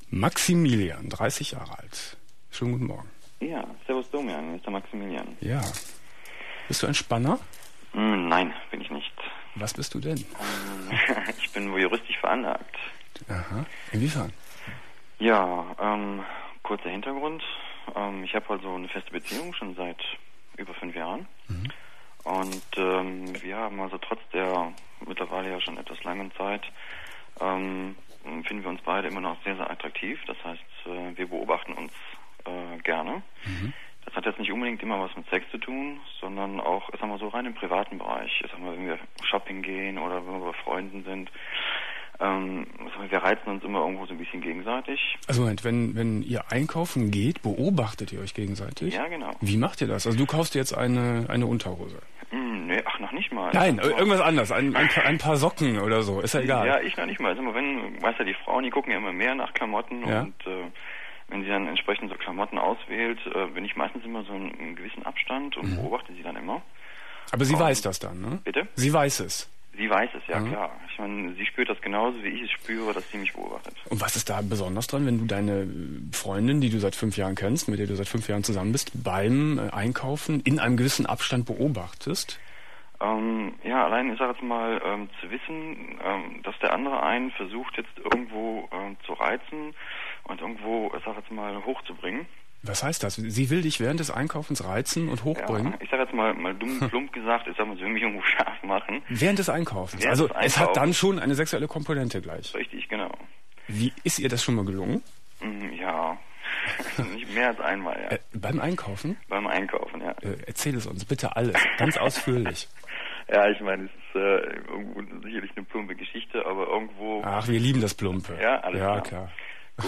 Maximilian, 30 Jahre alt. Schönen guten Morgen. Ja, servus Domian, hier ist der Maximilian. Ja. Bist du ein Spanner? Nein, bin ich nicht. Was bist du denn? Ich bin juristisch veranlagt. Aha. Inwiefern? Ja, kurzer Hintergrund. Ich habe also eine feste Beziehung schon seit über 5 Jahren. Mhm. Und wir haben also trotz der mittlerweile ja schon etwas langen Zeit, finden wir uns beide immer noch sehr, sehr attraktiv. Das heißt, wir beobachten uns gerne. Mhm. Das hat jetzt nicht unbedingt immer was mit Sex zu tun, sondern auch, ich sag mal, so rein im privaten Bereich. Ich sag mal, wenn wir shopping gehen oder wenn wir bei Freunden sind, wir reizen uns immer irgendwo so ein bisschen gegenseitig. Also Moment, wenn ihr einkaufen geht, beobachtet ihr euch gegenseitig? Ja, genau. Wie macht ihr das? Also du kaufst jetzt eine Unterhose. Nee, noch nicht mal. Nein, irgendwas anderes. Ein paar Socken oder so. Ist ja egal. Ja, ich noch nicht mal. Also weißt ja, die Frauen, die gucken ja immer mehr nach Klamotten, ja. Und wenn sie dann entsprechend so Klamotten auswählt, bin ich meistens immer so einen gewissen Abstand und beobachte sie dann immer. Aber sie weiß das dann, ne? Bitte? Sie weiß es. Sie weiß es, ja klar. Ich meine, sie spürt das genauso, wie ich es spüre, dass sie mich beobachtet. Und was ist da besonders dran, wenn du deine Freundin, die du seit 5 Jahren kennst, mit der du seit 5 Jahren zusammen bist, beim Einkaufen in einem gewissen Abstand beobachtest? Ja, allein, ich sage jetzt mal, zu wissen, dass der andere einen versucht jetzt irgendwo zu reizen und irgendwo, ich sage jetzt mal, hochzubringen. Was heißt das? Sie will dich während des Einkaufens reizen und hochbringen? Ja, ich sage jetzt mal dumm, plump gesagt, ich sage mal, sie will mich irgendwo scharf machen. Während des Einkaufens? Es hat dann schon eine sexuelle Komponente gleich. Richtig, genau. Wie, ist ihr das schon mal gelungen? Ja, nicht mehr als einmal, ja. Beim Einkaufen? Beim Einkaufen, ja. Erzähl es uns, bitte alles, ganz ausführlich. Ja, ich meine, es ist irgendwo sicherlich eine plumpe Geschichte, aber irgendwo... Ach, wir lieben das Plumpe. Ja, alles klar. Ja, klar. Gut,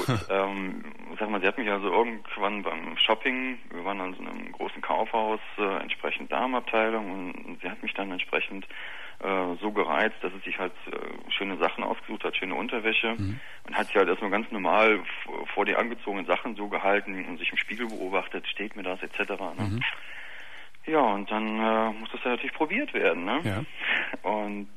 sag mal, sie hat mich also irgendwann beim Shopping, wir waren an so einem großen Kaufhaus, entsprechend Damenabteilung, und sie hat mich dann entsprechend so gereizt, dass es sich halt schöne Sachen ausgesucht hat, schöne Unterwäsche, und hat sich halt erstmal ganz normal vor die angezogenen Sachen so gehalten und sich im Spiegel beobachtet, steht mir das, etc. Ne? Ja, und dann muss das ja natürlich probiert werden, ne? Ja. Und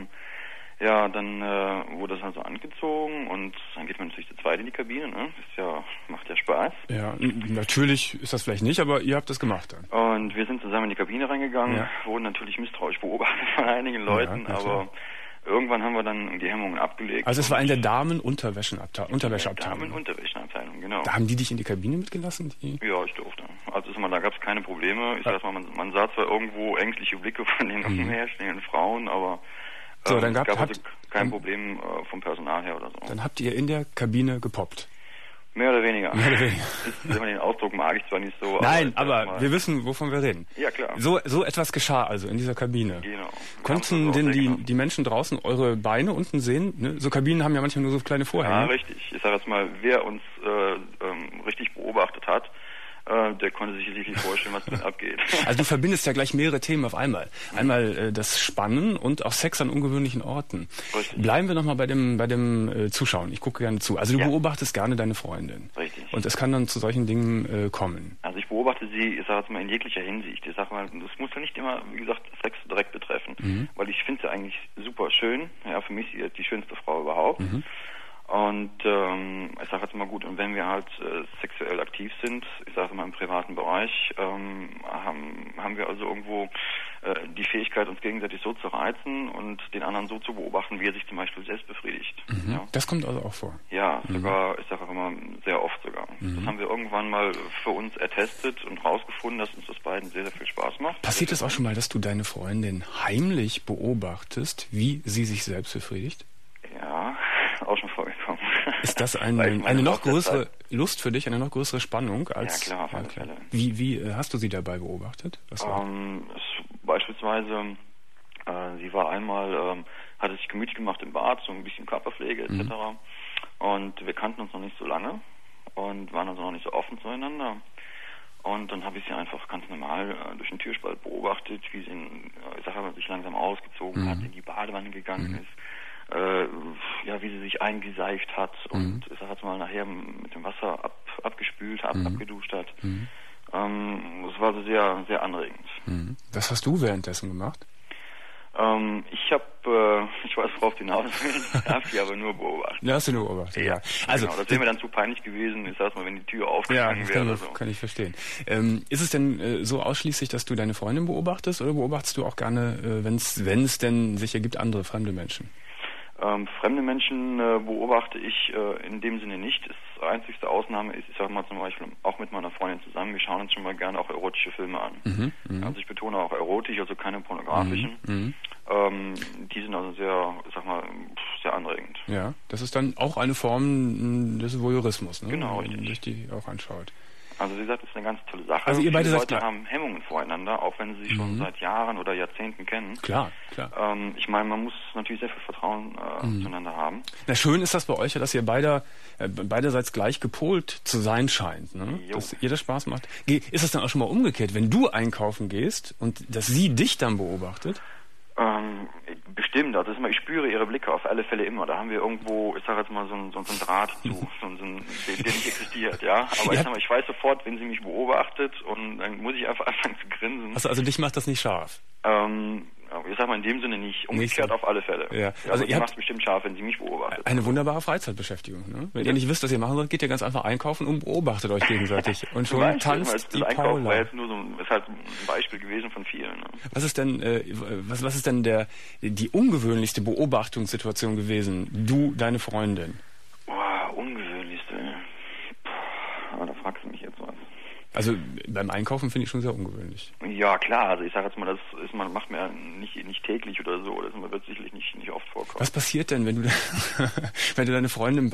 ja, dann wurde das also angezogen und dann geht man natürlich zu zweit in die Kabine, ne? Macht ja Spaß. Ja, natürlich ist das vielleicht nicht, aber ihr habt das gemacht dann. Und wir sind zusammen in die Kabine reingegangen, wurden natürlich misstrauisch beobachtet von einigen Leuten, aber irgendwann haben wir dann die Hemmungen abgelegt. Also es war in der Damenunterwäscheabteilung. Damenunterwäscheabteilung, genau. Da haben die dich in die Kabine mitgelassen? Ja, ich durfte. Also da gab es keine Probleme. Ich sag mal, man sah zwar irgendwo ängstliche Blicke von den umherstehenden Frauen, aber so, dann gab also kein Problem vom Personal her oder so. Dann habt ihr in der Kabine gepoppt. Mehr oder weniger. Mehr oder weniger. Den Ausdruck mag ich zwar nicht so. Nein, aber wir wissen, wovon wir reden. Ja, klar. So etwas geschah also in dieser Kabine. Genau. Konnten denn die Menschen draußen eure Beine unten sehen? Ne? So Kabinen haben ja manchmal nur so kleine Vorhänge. Ja, richtig. Ich sage jetzt mal, wer uns richtig beobachtet hat, der konnte sich sicherlich vorstellen, was denn abgeht. Also du verbindest ja gleich mehrere Themen auf einmal. Einmal das Spannen und auch Sex an ungewöhnlichen Orten. Richtig. Bleiben wir nochmal bei dem Zuschauen. Ich gucke gerne zu. Also du beobachtest gerne deine Freundin. Richtig. Und es kann dann zu solchen Dingen kommen. Also ich beobachte sie, ich sage jetzt mal, in jeglicher Hinsicht. Ich sage mal, das muss ja nicht immer, wie gesagt, Sex direkt betreffen. Weil ich finde sie eigentlich super schön. Ja, für mich ist sie die schönste Frau überhaupt. Und ich sage jetzt mal gut, und wenn wir halt sexuell aktiv sind, ich sage mal im privaten Bereich, haben wir also irgendwo die Fähigkeit, uns gegenseitig so zu reizen und den anderen so zu beobachten, wie er sich zum Beispiel selbst befriedigt. Ja? Das kommt also auch vor? Ja, sogar, ich sage auch immer, sehr oft sogar. Das haben wir irgendwann mal für uns ertestet und rausgefunden, dass uns das beiden sehr, sehr viel Spaß macht. Passiert es auch schon mal, dass du deine Freundin heimlich beobachtest, wie sie sich selbst befriedigt? Ja, auch schon vorgekommen. Ist das eine noch größere Lust für dich, eine noch größere Spannung als... Ja, klar, auf alle Fälle. Wie hast du sie dabei beobachtet? Beispielsweise, sie war einmal, hatte sich gemütlich gemacht im Bad, so ein bisschen Körperpflege etc. Und wir kannten uns noch nicht so lange und waren also noch nicht so offen zueinander. Und dann habe ich sie einfach ganz normal durch den Türspalt beobachtet, wie sie, sich langsam ausgezogen hat, in die Badewanne gegangen ist. Wie sie sich eingeseift hat und ich sag jetzt mal nachher mit dem Wasser abgespült hat, abgeduscht hat. Das war so sehr, sehr anregend. Was hast du währenddessen gemacht? Ich weiß, worauf du hinaus willst, ich habe die aber nur beobachtet. Ja, hast du nur beobachtet, ja. Also, genau, das wäre mir dann zu peinlich gewesen, ich sag's mal, wenn die Tür aufgegangen wäre oder so. Kann ich verstehen. Ist es denn so ausschließlich, dass du deine Freundin beobachtest, oder beobachtest du auch gerne, wenn es denn sich ergibt, andere fremde Menschen? Fremde Menschen beobachte ich in dem Sinne nicht. Das einzigste Ausnahme ist, ich sage mal zum Beispiel auch mit meiner Freundin zusammen, wir schauen uns schon mal gerne auch erotische Filme an. Also ich betone auch erotisch, also keine pornografischen. Die sind also sehr, ich sag mal, sehr anregend. Ja, das ist dann auch eine Form des Voyeurismus, ne? Genau, wenn man sich die auch anschaut. Also wie gesagt, das ist eine ganz tolle Sache. Also ihr beide Viele seid Leute haben Hemmungen voreinander, auch wenn sie sich schon seit Jahren oder Jahrzehnten kennen. Klar. Ich meine, man muss natürlich sehr viel Vertrauen zueinander haben. Na, schön ist das bei euch ja, dass ihr beiderseits gleich gepolt zu sein scheint, ne? Dass ihr das Spaß macht. Ist das dann auch schon mal umgekehrt, wenn du einkaufen gehst und dass sie dich dann beobachtet? Bestimmt, also ich spüre ihre Blicke auf alle Fälle immer. Da haben wir irgendwo, ich sage jetzt mal, so einen Draht zu, der nicht existiert, ja. Aber ja. Ich weiß sofort, wenn sie mich beobachtet, und dann muss ich einfach anfangen zu grinsen. Also dich macht das nicht scharf? Ich sag mal in dem Sinne nicht. Umgekehrt nicht. Auf alle Fälle. Ja. Also ihr macht es bestimmt scharf, wenn sie mich beobachtet. Eine wunderbare Freizeitbeschäftigung. Ne? Wenn ihr nicht wisst, was ihr machen sollt, geht ihr ganz einfach einkaufen und beobachtet euch gegenseitig. Und schon tanzt die Paula. War jetzt ist halt ein Beispiel gewesen von vielen. Ne? Was ist denn, was ist denn die ungewöhnlichste Beobachtungssituation gewesen? Du, deine Freundin? Ungewöhnlichste. Aber da fragst du mich jetzt was. Also beim Einkaufen finde ich schon sehr ungewöhnlich. Ja klar, also ich sage jetzt mal, macht man ja nicht täglich oder so, das wird sicherlich nicht oft vorkommen. Was passiert denn, wenn du deine Freundin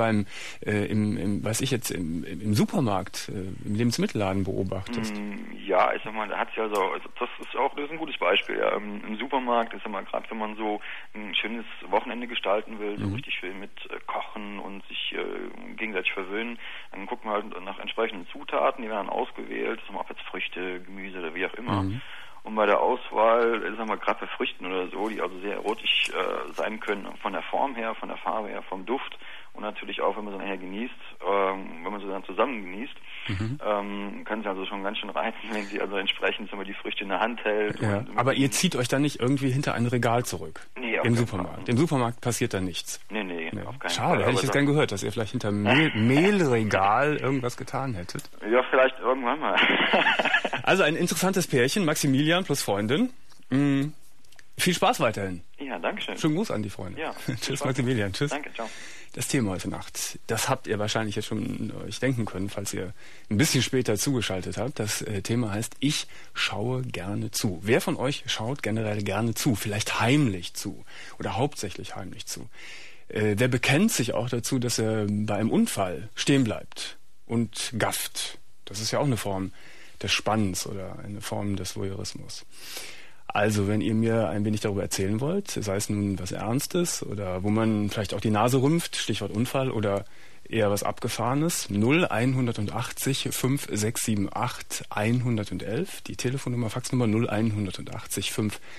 im Supermarkt, im Lebensmittelladen beobachtest? Ja, ich sag mal, da hat sie das ist ein gutes Beispiel, ja. Im Supermarkt, ich sag mal, gerade wenn man so ein schönes Wochenende gestalten will, so richtig viel mit Kochen und sich gegenseitig verwöhnen, dann guckt man halt nach entsprechenden Zutaten, die werden dann ausgewählt, ob jetzt Früchte, Gemüse oder wie auch immer. Und bei der Auswahl, ich sag mal, gerade bei Früchten oder so, die also sehr erotisch sein können, von der Form her, von der Farbe her, vom Duft und natürlich auch, wenn man so nachher genießt, wenn man so dann zusammen genießt, können sie also schon ganz schön reizen, wenn sie also entsprechend die Früchte in der Hand hält. Ja, aber ihr zieht euch dann nicht irgendwie hinter ein Regal zurück? Nee, im Supermarkt. Fall. Im Supermarkt passiert da nichts? Nee, auf keinen Schade, Fall. hätte ich jetzt gern gehört, dass ihr vielleicht hinter Mehlregal irgendwas getan hättet. Ja, vielleicht irgendwann mal. Also ein interessantes Pärchen, Maximilian plus Freundin. Viel Spaß weiterhin. Ja, danke schön. Schönen Gruß an die Freunde. Ja. Tschüss, Maximilian. Tschüss. Danke, ciao. Das Thema heute Nacht, das habt ihr wahrscheinlich jetzt schon euch denken können, falls ihr ein bisschen später zugeschaltet habt. Das Thema heißt, ich schaue gerne zu. Wer von euch schaut generell gerne zu? Vielleicht heimlich zu oder hauptsächlich heimlich zu? Wer bekennt sich auch dazu, dass er bei einem Unfall stehen bleibt und gafft? Das ist ja auch eine Form des Spannens oder eine Form des Voyeurismus. Also, wenn ihr mir ein wenig darüber erzählen wollt, sei es nun was Ernstes oder wo man vielleicht auch die Nase rümpft, Stichwort Unfall, oder eher was Abgefahrenes, 0180 5678 111, die Telefonnummer, Faxnummer 0180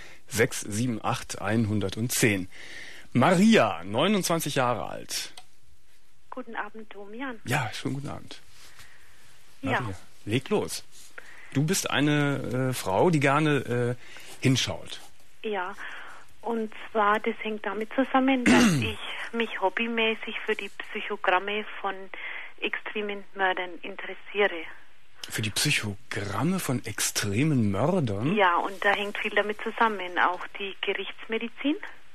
5678 110. Maria, 29 Jahre alt. Guten Abend, Domian. Ja, schönen guten Abend. Maria, ja. Leg los. Du bist eine Frau, die gerne hinschaut. Ja, und zwar, das hängt damit zusammen, dass ich mich hobbymäßig für die Psychogramme von extremen Mördern interessiere. Für die Psychogramme von extremen Mördern? Ja, und da hängt viel damit zusammen, auch die Gerichtsmedizin.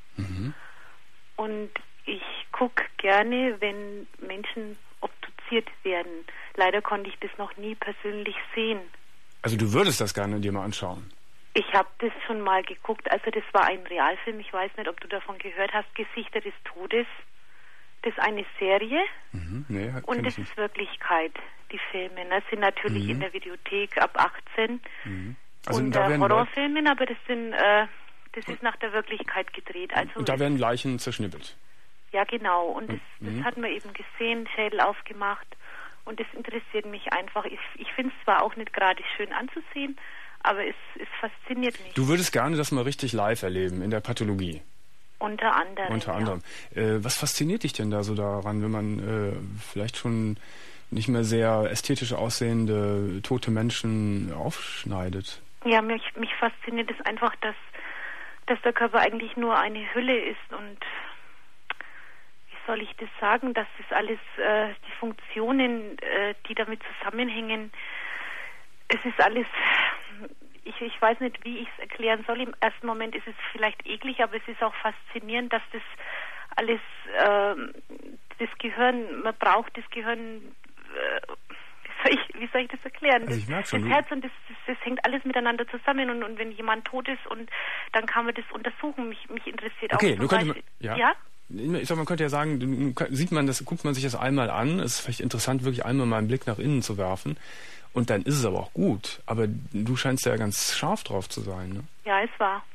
Und ich gucke gerne, wenn Menschen obduziert werden. Leider konnte ich das noch nie persönlich sehen. Also du würdest das gerne dir mal anschauen? Ich habe das schon mal geguckt. Also das war ein Realfilm. Ich weiß nicht, ob du davon gehört hast. Gesichter des Todes. Das ist eine Serie. Nee, und das ist Wirklichkeit, die Filme. Das sind natürlich in der Videothek ab 18. Also und Horrorfilme, aber das ist nach der Wirklichkeit gedreht. Also und da werden Leichen zerschnippelt? Ja, genau. Und das hat man eben gesehen, Schädel aufgemacht. Und das interessiert mich einfach. Ich finde es zwar auch nicht gerade schön anzusehen, aber es fasziniert mich. Du würdest gerne das mal richtig live erleben, in der Pathologie? Unter anderem. Ja. Was fasziniert dich denn da so daran, wenn man vielleicht schon nicht mehr sehr ästhetisch aussehende tote Menschen aufschneidet? Ja, mich fasziniert es einfach, dass der Körper eigentlich nur eine Hülle ist und wie soll ich das sagen, dass das alles, die Funktionen, die damit zusammenhängen, es ist alles, ich weiß nicht, wie ich es erklären soll. Im ersten Moment ist es vielleicht eklig, aber es ist auch faszinierend, dass das alles, das Gehirn, man braucht das Gehirn, wie soll ich das erklären? Also ich merke schon, das Herz und das hängt alles miteinander zusammen und wenn jemand tot ist und dann kann man das untersuchen. Mich interessiert okay, auch zum Beispiel. Ja? Ich sag, man könnte ja sagen, guckt man sich das einmal an, es ist vielleicht interessant, wirklich einmal mal einen Blick nach innen zu werfen und dann ist es aber auch gut. Aber du scheinst ja ganz scharf drauf zu sein, ne? Ja, es war.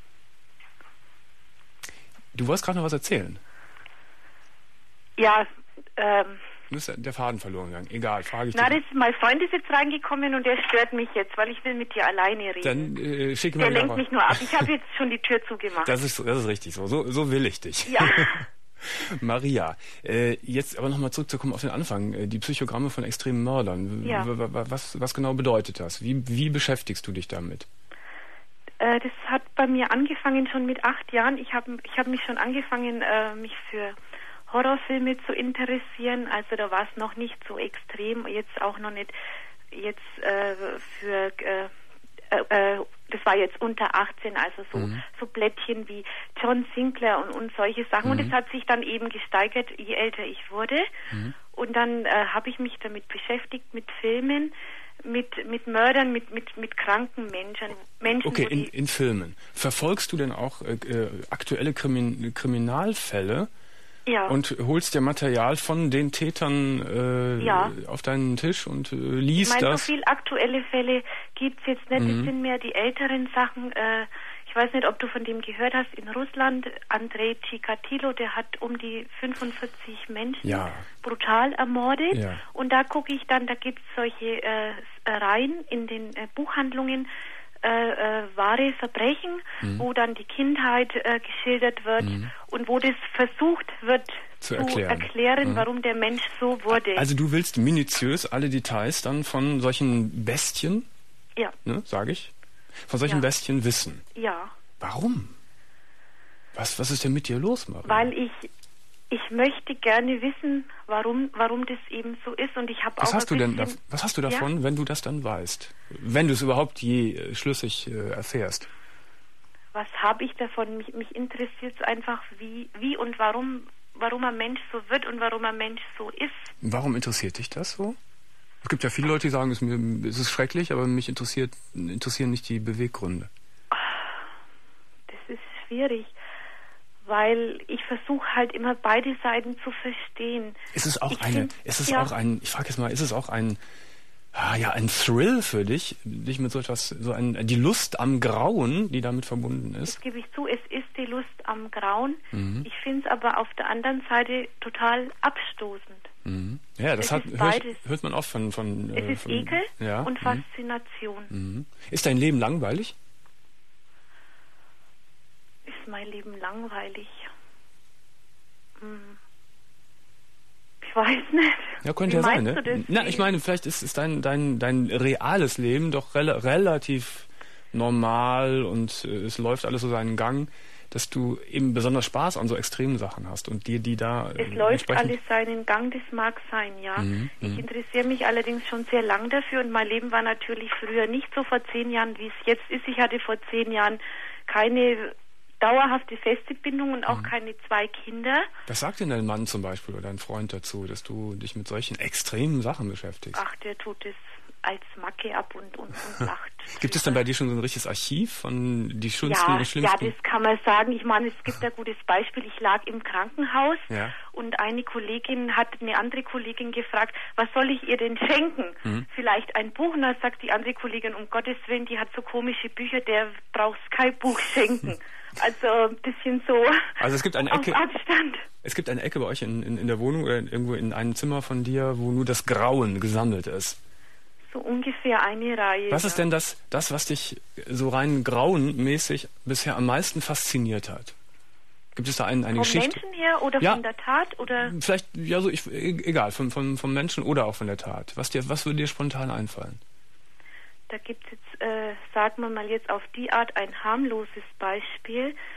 Du wolltest gerade noch was erzählen. Ja, Du bist der Faden verloren gegangen. Egal, frage ich dich. Mein Freund ist jetzt reingekommen und der stört mich jetzt, weil ich will mit dir alleine reden. Dann schick mal. Der lenkt mich nur ab. Ich habe jetzt schon die Tür zugemacht. Das ist richtig so. So will ich dich. Ja. Maria, jetzt aber nochmal zurückzukommen auf den Anfang. Die Psychogramme von extremen Mördern. Ja. Was genau bedeutet das? Wie beschäftigst du dich damit? Das hat bei mir angefangen schon mit 8 Jahren. Ich hab mich schon angefangen, mich für Horrorfilme zu interessieren. Also da war es noch nicht so extrem, jetzt auch noch nicht jetzt das war jetzt unter 18, also so Blättchen wie John Sinclair und solche Sachen. Und es hat sich dann eben gesteigert, je älter ich wurde. Und dann habe ich mich damit beschäftigt, mit Filmen, mit Mördern, mit kranken Menschen. Okay, in Filmen. Verfolgst du denn auch aktuelle Kriminalfälle? Ja. Und holst dir Material von den Tätern auf deinen Tisch und liest das? So viele aktuelle Fälle gibt's jetzt nicht. Das sind mehr die älteren Sachen. Ich weiß nicht, ob du von dem gehört hast. In Russland, Andrei Chikatilo, der hat um die 45 Menschen brutal ermordet. Ja. Und da gucke ich dann, da gibt's solche Reihen in den Buchhandlungen, wahre Verbrechen, wo dann die Kindheit geschildert wird und wo das versucht wird zu erklären, warum der Mensch so wurde. Also du willst minutiös alle Details dann von solchen Bestien, sage ich, von solchen Bestien wissen? Ja. Warum? Was ist denn mit dir los, Maria? Weil ich möchte gerne wissen, warum das eben so ist und ich habe auch was hast du davon, wenn du das dann weißt? Wenn du es überhaupt je schlüssig erfährst? Was habe ich davon? Mich interessiert es einfach, wie und warum ein Mensch so wird und warum ein Mensch so ist. Warum interessiert dich das so? Es gibt ja viele Leute, die sagen, es ist schrecklich, aber mich interessieren nicht die Beweggründe. Das ist schwierig. Weil ich versuche halt immer beide Seiten zu verstehen. Ist es auch ein Thrill für dich mit so etwas, die Lust am Grauen, die damit verbunden ist? Das gebe ich zu, es ist die Lust am Grauen. Ich finde es aber auf der anderen Seite total abstoßend. Ja, das hört man oft von es ist Ekel und Faszination. Ist dein Leben langweilig? Ist mein Leben langweilig? Ich weiß nicht. Ja, könnte ja sein, ne? Na, ich meine, vielleicht ist dein reales Leben doch relativ normal und es läuft alles so seinen Gang, dass du eben besonders Spaß an so extremen Sachen hast und die da... Es läuft alles seinen Gang, das mag sein, ja. Ich interessiere mich allerdings schon sehr lang dafür und mein Leben war natürlich früher nicht so vor 10 Jahren, wie es jetzt ist. Ich hatte vor 10 Jahren keine dauerhafte feste Bindung und auch keine 2 Kinder. Was sagt denn dein Mann zum Beispiel oder dein Freund dazu, dass du dich mit solchen extremen Sachen beschäftigst? Ach, der tut es als Macke ab und lacht. Gibt es dann bei dir schon so ein richtiges Archiv von die schönsten und schlimmsten? Ja, das kann man sagen. Ich meine, es gibt ein gutes Beispiel. Ich lag im Krankenhaus und eine Kollegin hat eine andere Kollegin gefragt, was soll ich ihr denn schenken? Vielleicht ein Buch? Und dann sagt die andere Kollegin, um Gottes Willen, die hat so komische Bücher, der braucht kein Buch schenken. Also ein bisschen so es gibt eine Ecke, auf Abstand. Es gibt eine Ecke bei euch in der Wohnung oder irgendwo in einem Zimmer von dir, wo nur das Grauen gesammelt ist. So ungefähr eine Reihe. Was ist denn das, was dich so rein grauenmäßig bisher am meisten fasziniert hat? Gibt es da eine Geschichte? Vom Menschen her oder von der Tat? Oder? Vielleicht, egal, vom Menschen oder auch von der Tat. Was würde dir spontan einfallen? Da gibt es jetzt, sagen wir mal jetzt auf die Art ein harmloses Beispiel.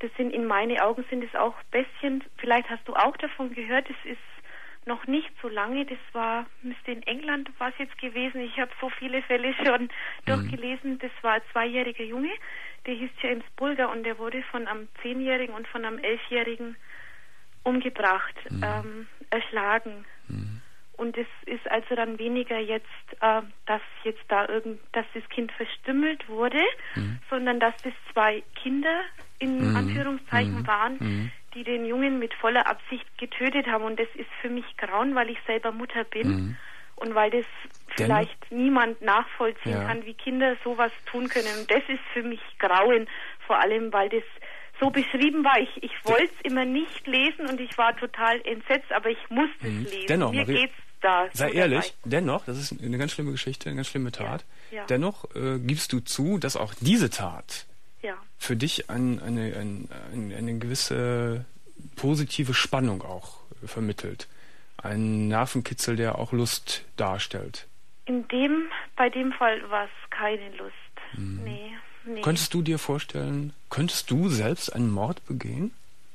das sind in meinen Augen sind es auch Bestien. Vielleicht hast du auch davon gehört, es ist noch nicht so lange, müsste in England was jetzt gewesen. Ich habe so viele Fälle schon durchgelesen. Das war ein 2-jähriger Junge, der hieß James Bulger und der wurde von einem 10-Jährigen und von einem 11-Jährigen umgebracht, erschlagen. Und es ist also dann weniger jetzt, dass das Kind verstümmelt wurde, sondern dass das 2 Kinder in Anführungszeichen waren, die den Jungen mit voller Absicht getötet haben. Und das ist für mich Grauen, weil ich selber Mutter bin und weil das vielleicht niemand nachvollziehen kann, wie Kinder sowas tun können. Und das ist für mich Grauen, vor allem, weil das so beschrieben war. Ich wollte es immer nicht lesen und ich war total entsetzt, aber ich musste es lesen. Dennoch, mir Maria, geht's da. Sei ehrlich, dennoch, das ist eine ganz schlimme Geschichte, eine ganz schlimme Tat. Ja. Dennoch gibst du zu, dass auch diese Tat für dich eine gewisse positive Spannung auch vermittelt. Ein Nervenkitzel, der auch Lust darstellt. Bei dem Fall war es keine Lust. Nee. Könntest du dir vorstellen, könntest du selbst einen Mord begehen?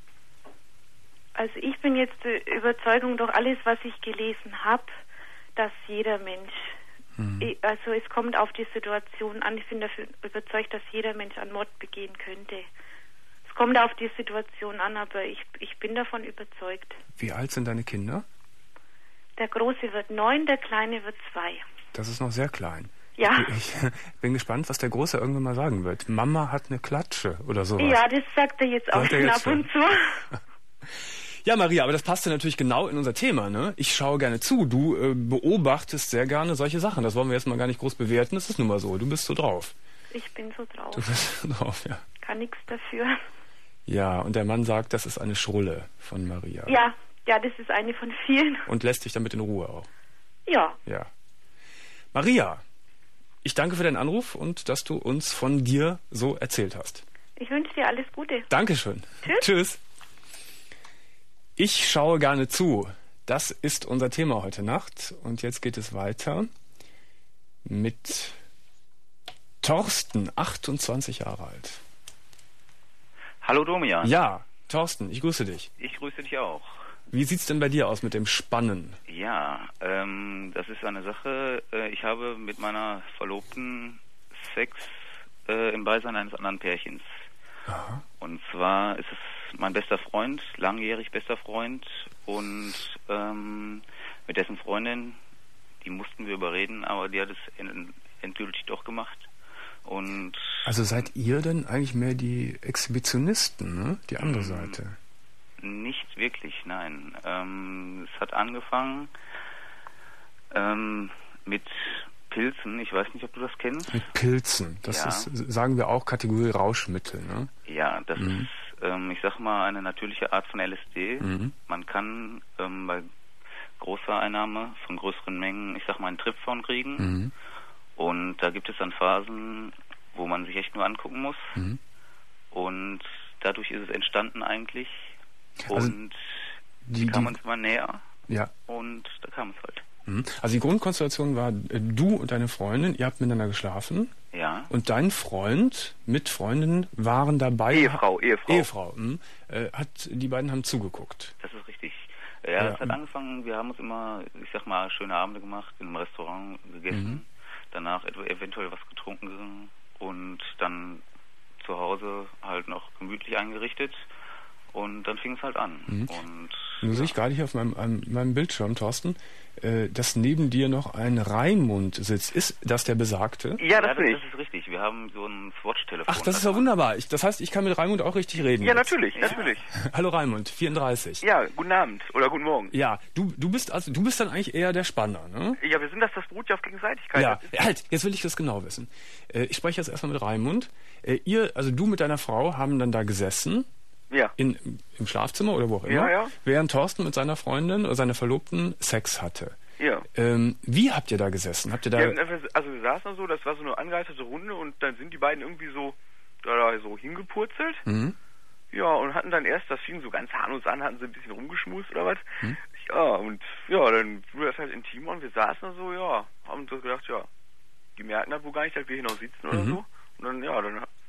Also ich bin jetzt der Überzeugung durch alles, was ich gelesen habe, dass jeder Mensch, also es kommt auf die Situation an, ich bin dafür überzeugt, dass jeder Mensch einen Mord begehen könnte. Es kommt auf die Situation an, aber ich bin davon überzeugt. Wie alt sind deine Kinder? Der Große wird 9, der Kleine wird 2. Das ist noch sehr klein. Ja. Ich bin gespannt, was der Große irgendwann mal sagen wird. Mama hat eine Klatsche oder sowas. Ja, das sagt er jetzt auch schon ab und zu. Ja, Maria, aber das passt ja natürlich genau in unser Thema, ne? Ich schaue gerne zu. Du beobachtest sehr gerne solche Sachen. Das wollen wir jetzt mal gar nicht groß bewerten. Das ist nun mal so. Du bist so drauf. Ich bin so drauf. Du bist so drauf, ja. Kann nichts dafür. Ja, und der Mann sagt, das ist eine Schrulle von Maria. Ja, das ist eine von vielen. Und lässt dich damit in Ruhe auch. Ja. Ja. Maria, ich danke für deinen Anruf und dass du uns von dir so erzählt hast. Ich wünsche dir alles Gute. Dankeschön. Tschüss. Tschüss. Ich schaue gerne zu. Das ist unser Thema heute Nacht. Und jetzt geht es weiter mit Thorsten, 28 Jahre alt. Hallo Domian. Ja, Thorsten, ich grüße dich. Ich grüße dich auch. Wie sieht's denn bei dir aus mit dem Spannen? Ja, das ist eine Sache. Ich habe mit meiner Verlobten Sex im Beisein eines anderen Pärchens. Aha. Und zwar ist es mein bester Freund, langjährig bester Freund, und mit dessen Freundin, die mussten wir überreden, aber die hat es endgültig doch gemacht. Und also seid ihr denn eigentlich mehr die Exhibitionisten, ne? Die andere Seite? Nicht wirklich, nein. Es hat angefangen mit Pilzen. Ich weiß nicht, ob du das kennst. Mit Pilzen. Das ist, sagen wir auch, Kategorie Rauschmittel, ne? Ja, das ist, ich sag mal, eine natürliche Art von LSD. Man kann bei großer Einnahme von größeren Mengen, ich sag mal, einen Trip von kriegen. Und da gibt es dann Phasen, wo man sich echt nur angucken muss. Und dadurch ist es entstanden eigentlich. Also und kam uns mal näher. Ja. Und da kam es halt. Also die Grundkonstellation war, du und deine Freundin, ihr habt miteinander geschlafen. Ja. Und dein Freund mit Freundin waren dabei. Ehefrau. Die beiden haben zugeguckt. Das ist richtig. Ja, es hat angefangen, wir haben uns immer, ich sag mal, schöne Abende gemacht, in einem Restaurant gegessen, danach eventuell was getrunken und dann zu Hause halt noch gemütlich eingerichtet. Und dann fing es halt an. Und nun sehe ich gerade hier auf meinem Bildschirm, Thorsten, dass neben dir noch ein Raimund sitzt. Ist das der Besagte? Ja, das ist richtig. Wir haben so ein Swatch-Telefon. Ach, das ist ja wunderbar. Das heißt, ich kann mit Raimund auch richtig reden. Ja, jetzt. natürlich. Hallo Raimund, 34. Ja, guten Abend oder guten Morgen. Ja, du bist dann eigentlich eher der Spanner, ne? Ja, wir sind das beruht ja auf Gegenseitigkeit. Ja, halt, jetzt will ich das genau wissen. Ich spreche jetzt erstmal mit Raimund. Du mit deiner Frau haben dann da gesessen. Ja. Im Schlafzimmer oder wo auch immer, ja. Während Thorsten mit seiner Freundin oder seiner Verlobten Sex hatte. Ja. Wie habt ihr da gesessen? Habt ihr da? Ja, also wir saßen so, das war so eine angeleitete Runde und dann sind die beiden irgendwie so da so hingepurzelt. Ja, und hatten dann erst, das fing so ganz harmlos an, hatten sie ein bisschen rumgeschmust oder was. Ja, und ja, dann wurde das halt intimer und wir saßen da so, ja, haben so gedacht, ja, die merken halt wohl gar nicht, dass wir hier noch sitzen oder so. Und dann, ja, dann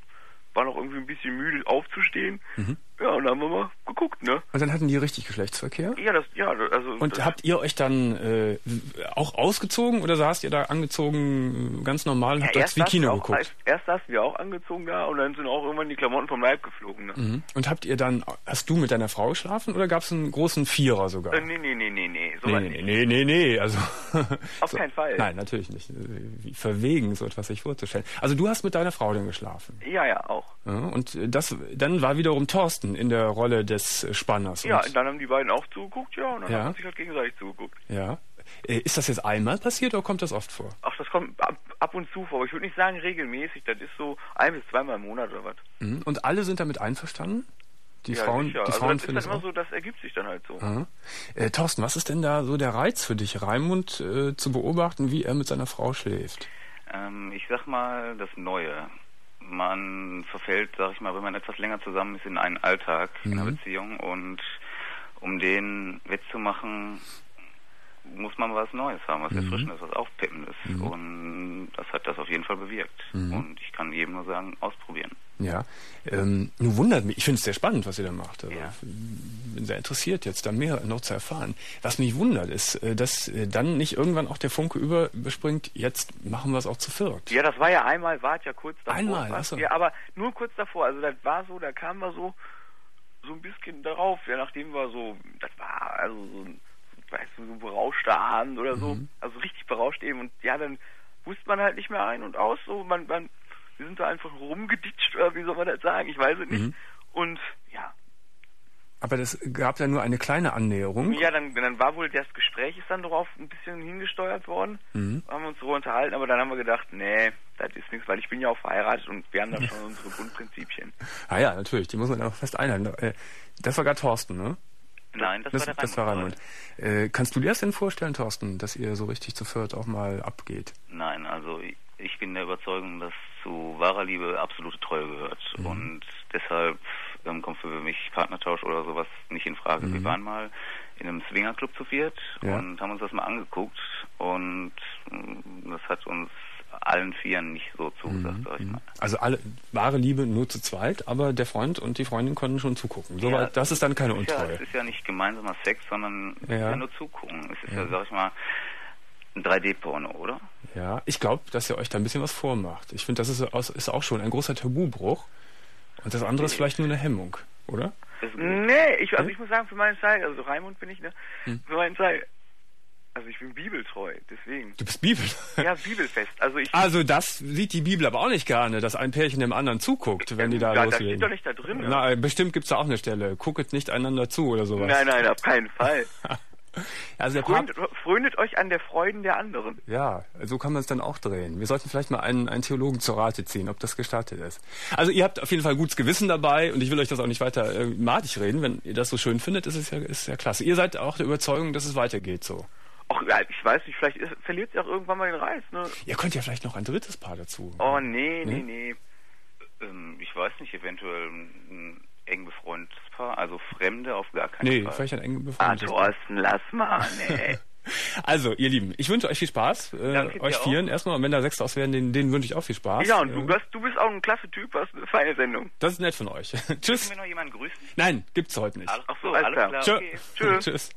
war noch irgendwie ein bisschen müde aufzustehen. Ja, und dann haben wir mal geguckt, ne? Und dann hatten die richtig Geschlechtsverkehr? Also... Und habt ihr euch dann auch ausgezogen oder saßt ihr da angezogen ganz normal und habt das wie Kino geguckt? Erst saßen wir auch angezogen da und dann sind auch irgendwann die Klamotten vom Leib geflogen, ne? Und hast du mit deiner Frau geschlafen oder gab es einen großen Vierer sogar? Nee. Also auf keinen Fall. Nein, natürlich nicht. Wie verwegen, so etwas sich vorzustellen. Also du hast mit deiner Frau dann geschlafen? Ja, auch. Ja, und dann war wiederum Thorsten in der Rolle des Spanners. Ja, und dann haben die beiden auch zugeguckt, ja, und dann haben sie sich halt gegenseitig zugeguckt. Ja. Ist das jetzt einmal passiert oder kommt das oft vor? Ach, das kommt ab und zu vor, aber ich würde nicht sagen regelmäßig, das ist so 1 bis 2 Mal im Monat oder was. Und alle sind damit einverstanden? Die Frauen, sicher. Die Frauen das ist dann immer so, das ergibt sich dann halt so. Thorsten, was ist denn da so der Reiz für dich, Raimund zu beobachten, wie er mit seiner Frau schläft? Ich sag mal, das Neue. Man verfällt, sag ich mal, wenn man etwas länger zusammen ist, in einen Alltag, in einer Beziehung, und um den wettzumachen, muss man was Neues haben, was Erfrischendes, was Aufpeppendes. Und das hat das auf jeden Fall bewirkt. Und ich kann jedem nur sagen, ausprobieren. Ja, nun wundert mich, ich finde es sehr spannend, was ihr da macht. Also, bin sehr interessiert, jetzt da mehr noch zu erfahren. Was mich wundert, ist, dass dann nicht irgendwann auch der Funke überspringt, jetzt machen wir es auch zu viert. Ja, das war ja einmal, war ja kurz davor. Einmal, achso. Ja, aber nur kurz davor, also das war so, da kamen wir so ein bisschen darauf, ja, nachdem wir so, das war also so ein berauschter Abend oder so, also richtig berauscht eben, und ja, dann wusste man halt nicht mehr ein und aus, so, wir sind da einfach rumgeditscht, oder wie soll man das sagen, ich weiß es nicht, und ja. Aber das gab ja nur eine kleine Annäherung. Ja, dann war wohl das Gespräch ist dann darauf ein bisschen hingesteuert worden, haben wir uns so unterhalten, aber dann haben wir gedacht, nee, das ist nichts, weil ich bin ja auch verheiratet und wir haben da schon unsere Grundprinzipien. Ah ja, natürlich, die muss man auch fest einhalten. Das war gerade Thorsten, ne? Nein, das war Raimund. Kannst du dir das denn vorstellen, Thorsten, dass ihr so richtig zu viert auch mal abgeht? Nein, also ich bin der Überzeugung, dass zu wahrer Liebe absolute Treue gehört. Und deshalb kommt für mich Partnertausch oder sowas nicht in Frage. Wir waren mal in einem Swingerclub zu viert und haben uns das mal angeguckt, und das hat uns allen Vieren nicht so zugesagt, sag ich mal. Also wahre Liebe nur zu zweit, aber der Freund und die Freundin konnten schon zugucken. Soweit, das ist dann keine Untreue. Es ist ja nicht gemeinsamer Sex, sondern es ist ja nur zugucken. Es ist ja, sag ich mal, ein 3D-Porno, oder? Ja, ich glaube, dass ihr euch da ein bisschen was vormacht. Ich finde, das ist auch schon ein großer Tabubruch. Und das andere ist vielleicht nur eine Hemmung, oder? Nee, ich muss sagen, für meinen Teil, also Raimund bin ich, ne? Für meinen Teil, also ich bin bibeltreu, deswegen. Du bist bibeltreu? Ja, bibelfest. Also das sieht die Bibel aber auch nicht gerne, dass ein Pärchen dem anderen zuguckt, wenn die da loslegen. Das steht doch nicht da drin. Na, bestimmt gibt's da auch eine Stelle. Gucket nicht einander zu oder sowas. Nein, auf keinen Fall. Also frönet euch an der Freuden der anderen. Ja, so kann man es dann auch drehen. Wir sollten vielleicht mal einen Theologen zur Rate ziehen, ob das gestattet ist. Also ihr habt auf jeden Fall gutes Gewissen dabei, und ich will euch das auch nicht weiter madig reden. Wenn ihr das so schön findet, ist ja klasse. Ihr seid auch der Überzeugung, dass es weitergeht so. Ach ja, ich weiß nicht, vielleicht verliert sie auch irgendwann mal den Reiz, ne? Ihr könnt ja vielleicht noch ein drittes Paar dazu. Oh, nee. Ich weiß nicht, eventuell ein eng befreundetes Paar, also Fremde auf gar keinen Fall. Vielleicht ein eng befreundetes Paar. Thorsten, lass mal, nee. Also, ihr Lieben, ich wünsche euch viel Spaß. Euch vieren erstmal, und wenn da 6 aus werden, denen wünsche ich auch viel Spaß. Ja, und du bist auch ein klasse Typ, hast eine feine Sendung. Das ist nett von euch. Tschüss. Können wir noch jemanden grüßen? Nein, gibt's heute nicht. Ach so, alles klar. Okay. Tschüss.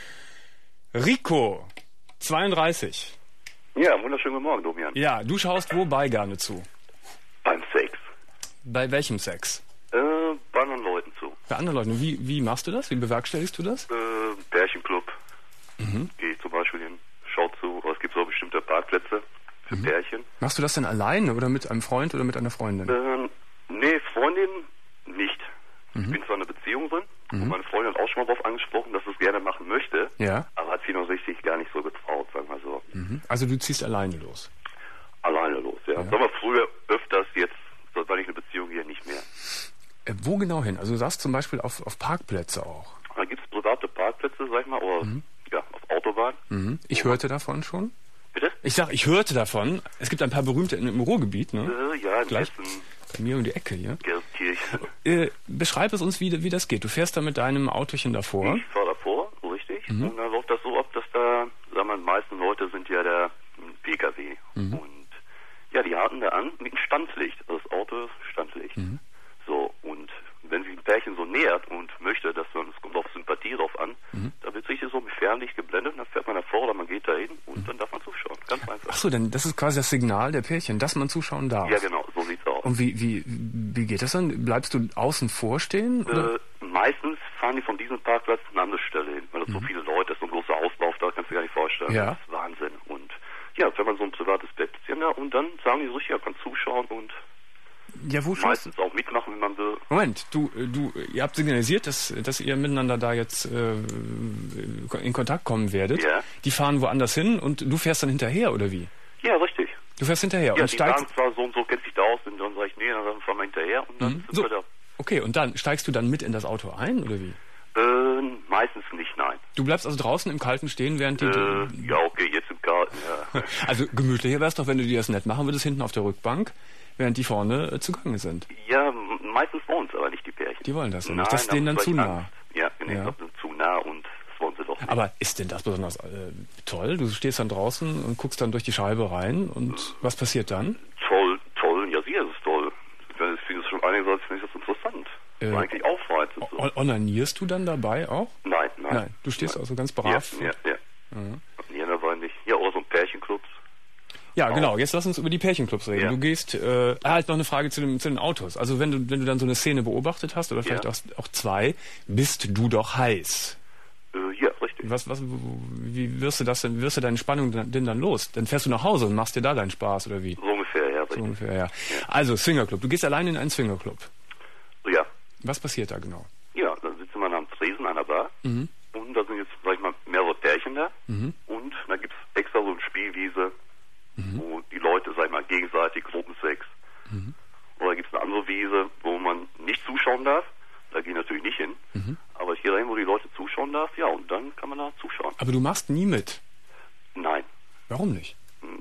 Rico, 32. Ja, wunderschönen guten Morgen, Domian. Ja, du schaust wobei gerne zu? Beim Sex. Bei welchem Sex? Bei anderen Leuten zu. Bei anderen Leuten. Wie machst du das? Wie bewerkstelligst du das? Pärchenclub. Gehe ich zum Beispiel hin, schau zu. Aber es gibt so bestimmte Parkplätze für Pärchen. Machst du das denn alleine oder mit einem Freund oder mit einer Freundin? Nee, Freundin nicht. Ich bin zwar in einer Beziehung drin, und meine Freundin hat auch schon mal darauf angesprochen, dass sie es gerne machen möchte, aber hat sie noch richtig gar nicht so getraut, sagen wir so. Also du ziehst alleine los? Alleine los, ja. Sagen wir früher öfters, jetzt, weil ich eine Beziehung hier nicht mehr. Wo genau hin? Also du sagst zum Beispiel auf Parkplätze auch? Da gibt es private Parkplätze, sag ich mal, oder auf Autobahn. Ich hörte davon schon. Bitte? Ich hörte davon. Es gibt ein paar berühmte im Ruhrgebiet, ne? Ja, in Essen. Bei mir um die Ecke hier. Gelsenkirchen. Beschreib es uns, wie das geht. Du fährst da mit deinem Autochen davor. Ich fahre davor, richtig. Und dann läuft das so ab, dass da, sagen wir, die meisten Leute sind ja der PKW. Und Ja, die hatten da an mit einem Standlicht. Also das Auto Standlicht. So, und wenn sich ein Pärchen so nähert und möchte, dass man, es kommt auf Sympathie drauf an, da wird sich so mit Fernlicht geblendet, dann fährt man davor oder man geht da hin und dann darf man zuschauen. Ganz einfach. Ach so, denn das ist quasi das Signal der Pärchen, dass man zuschauen darf. Ja, genau, so sieht's aus. Und wie geht das dann? Bleibst du außen vor stehen? Meistens fahren die von diesem Parkplatz an eine andere Stelle hin, weil das so viele Leute, das ist so ein großer Auslauf, da kannst du dir gar nicht vorstellen. Ja. Das ist Wahnsinn. Und ja, wenn man so ein privates Bettchen da und dann sagen die so, ja, kann zuschauen und ja, wo meistens auch mitmachen, wenn man will. Moment, ihr habt signalisiert, dass ihr miteinander da jetzt in Kontakt kommen werdet. Ja. Die fahren woanders hin und du fährst dann hinterher, oder wie? Ja, richtig. Du fährst hinterher Ja, und die steigst... sagen zwar so und so, kennt sich da aus, und dann sage ich, nee, dann fahren wir hinterher und dann sind wir da. Okay, und dann steigst du dann mit in das Auto ein, oder wie? Meistens nicht, nein. Du bleibst also draußen im Kalten stehen, während die... ja, okay, jetzt im Garten, ja. Also gemütlicher wär's doch, wenn du dir das nett machen würdest, hinten auf der Rückbank, während die vorne zugange sind. Ja, meistens wollen es aber nicht, die Pärchen. Die wollen das Nein, nicht. Das ist denen dann zu nah. Angst. Ja, nee, Ja. das ist zu nah und das wollen sie doch nicht. Aber ist denn das besonders toll? Du stehst dann draußen und guckst dann durch die Scheibe rein und was passiert dann? Toll, ja, sicher ist es toll. Ich finde es schon einerseits finde ich das interessant. Eigentlich aufreizend. So. Onanierst du dann dabei auch? Nein. Du stehst also ganz brav. Ja. Ja, dabei nicht. Ja, oder so ein Pärchenclubs. Ja, genau. Jetzt lass uns über die Pärchenclubs reden. Ja. Du gehst, halt noch eine Frage zu den Autos. Also wenn du dann so eine Szene beobachtet hast oder vielleicht auch zwei, bist du doch heiß. Ja, richtig. Wie wirst du deine Spannung denn dann los? Dann fährst du nach Hause und machst dir da deinen Spaß oder wie? So ungefähr, ja, richtig. So ungefähr, ja. Also Swingerclub. Du gehst alleine in einen Swingerclub. Ja. Was passiert da genau? Ja, dann sitzen wir am Tresen einer Bar und da sind jetzt, sag ich mal, mehrere Pärchen da und da gibt's extra so eine Spielwiese, wo die Leute, sag ich mal, gegenseitig Gruppensex. Oder gibt's eine andere Wiese, wo man nicht zuschauen darf. Da gehe ich natürlich nicht hin. Aber ich gehe dahin, wo die Leute zuschauen darf, ja, und dann kann man da zuschauen. Aber du machst nie mit? Nein. Warum nicht?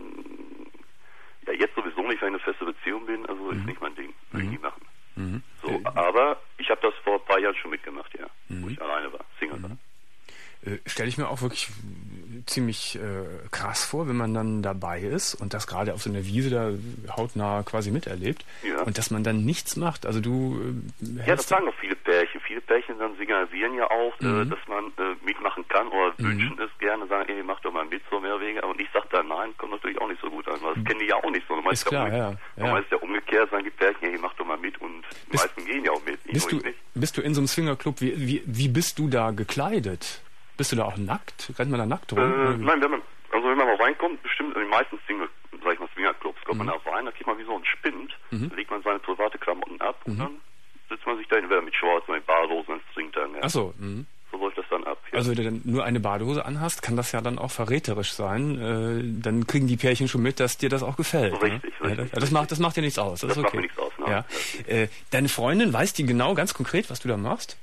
Ja, jetzt sowieso nicht, wenn ich in einer festen Beziehung bin, also ist nicht mein Ding. Will ich nie machen. So, aber ich habe das vor ein paar Jahren schon mitgemacht, ja. Wo ich alleine war, Single war. Stelle ich mir auch wirklich ziemlich krass vor, wenn man dann dabei ist und das gerade auf so einer Wiese da hautnah quasi miterlebt und dass man dann nichts macht. Also du ja, das sagen auch viele Pärchen. Viele Pärchen dann signalisieren ja auch, dass man mitmachen kann oder wünschen es gerne, sagen, ey, mach doch mal mit, so mehr oder weniger. Und ich sage dann, nein, kommt natürlich auch nicht so gut an, weil das kennen die ja auch nicht so. Ist klar, ja. Normal ist ja umgekehrt, sagen die Pärchen, hey, mach doch mal mit und die meisten gehen ja auch mit. Bist du in so einem Swingerclub, wie bist du da gekleidet? Bist du da auch nackt? Rennt man da nackt rum? Nein, wenn man mal reinkommt, bestimmt in den meisten Swingerclubs, kommt man da rein, da kriegt man wie so ein Spind, dann legt man seine private Klamotten ab und dann sitzt man sich da entweder mit Shorts oder mit Badehosen und trinkt dann. Ja. Ach so. So läuft das dann ab. Ja. Also wenn du dann nur eine Badehose anhast, kann das ja dann auch verräterisch sein. Dann kriegen die Pärchen schon mit, dass dir das auch gefällt. Richtig, ne? richtig. Das macht dir nichts aus. Das ist okay. Macht mir nichts aus, ne? Ja. Deine Freundin, weiß die genau, ganz konkret, was du da machst?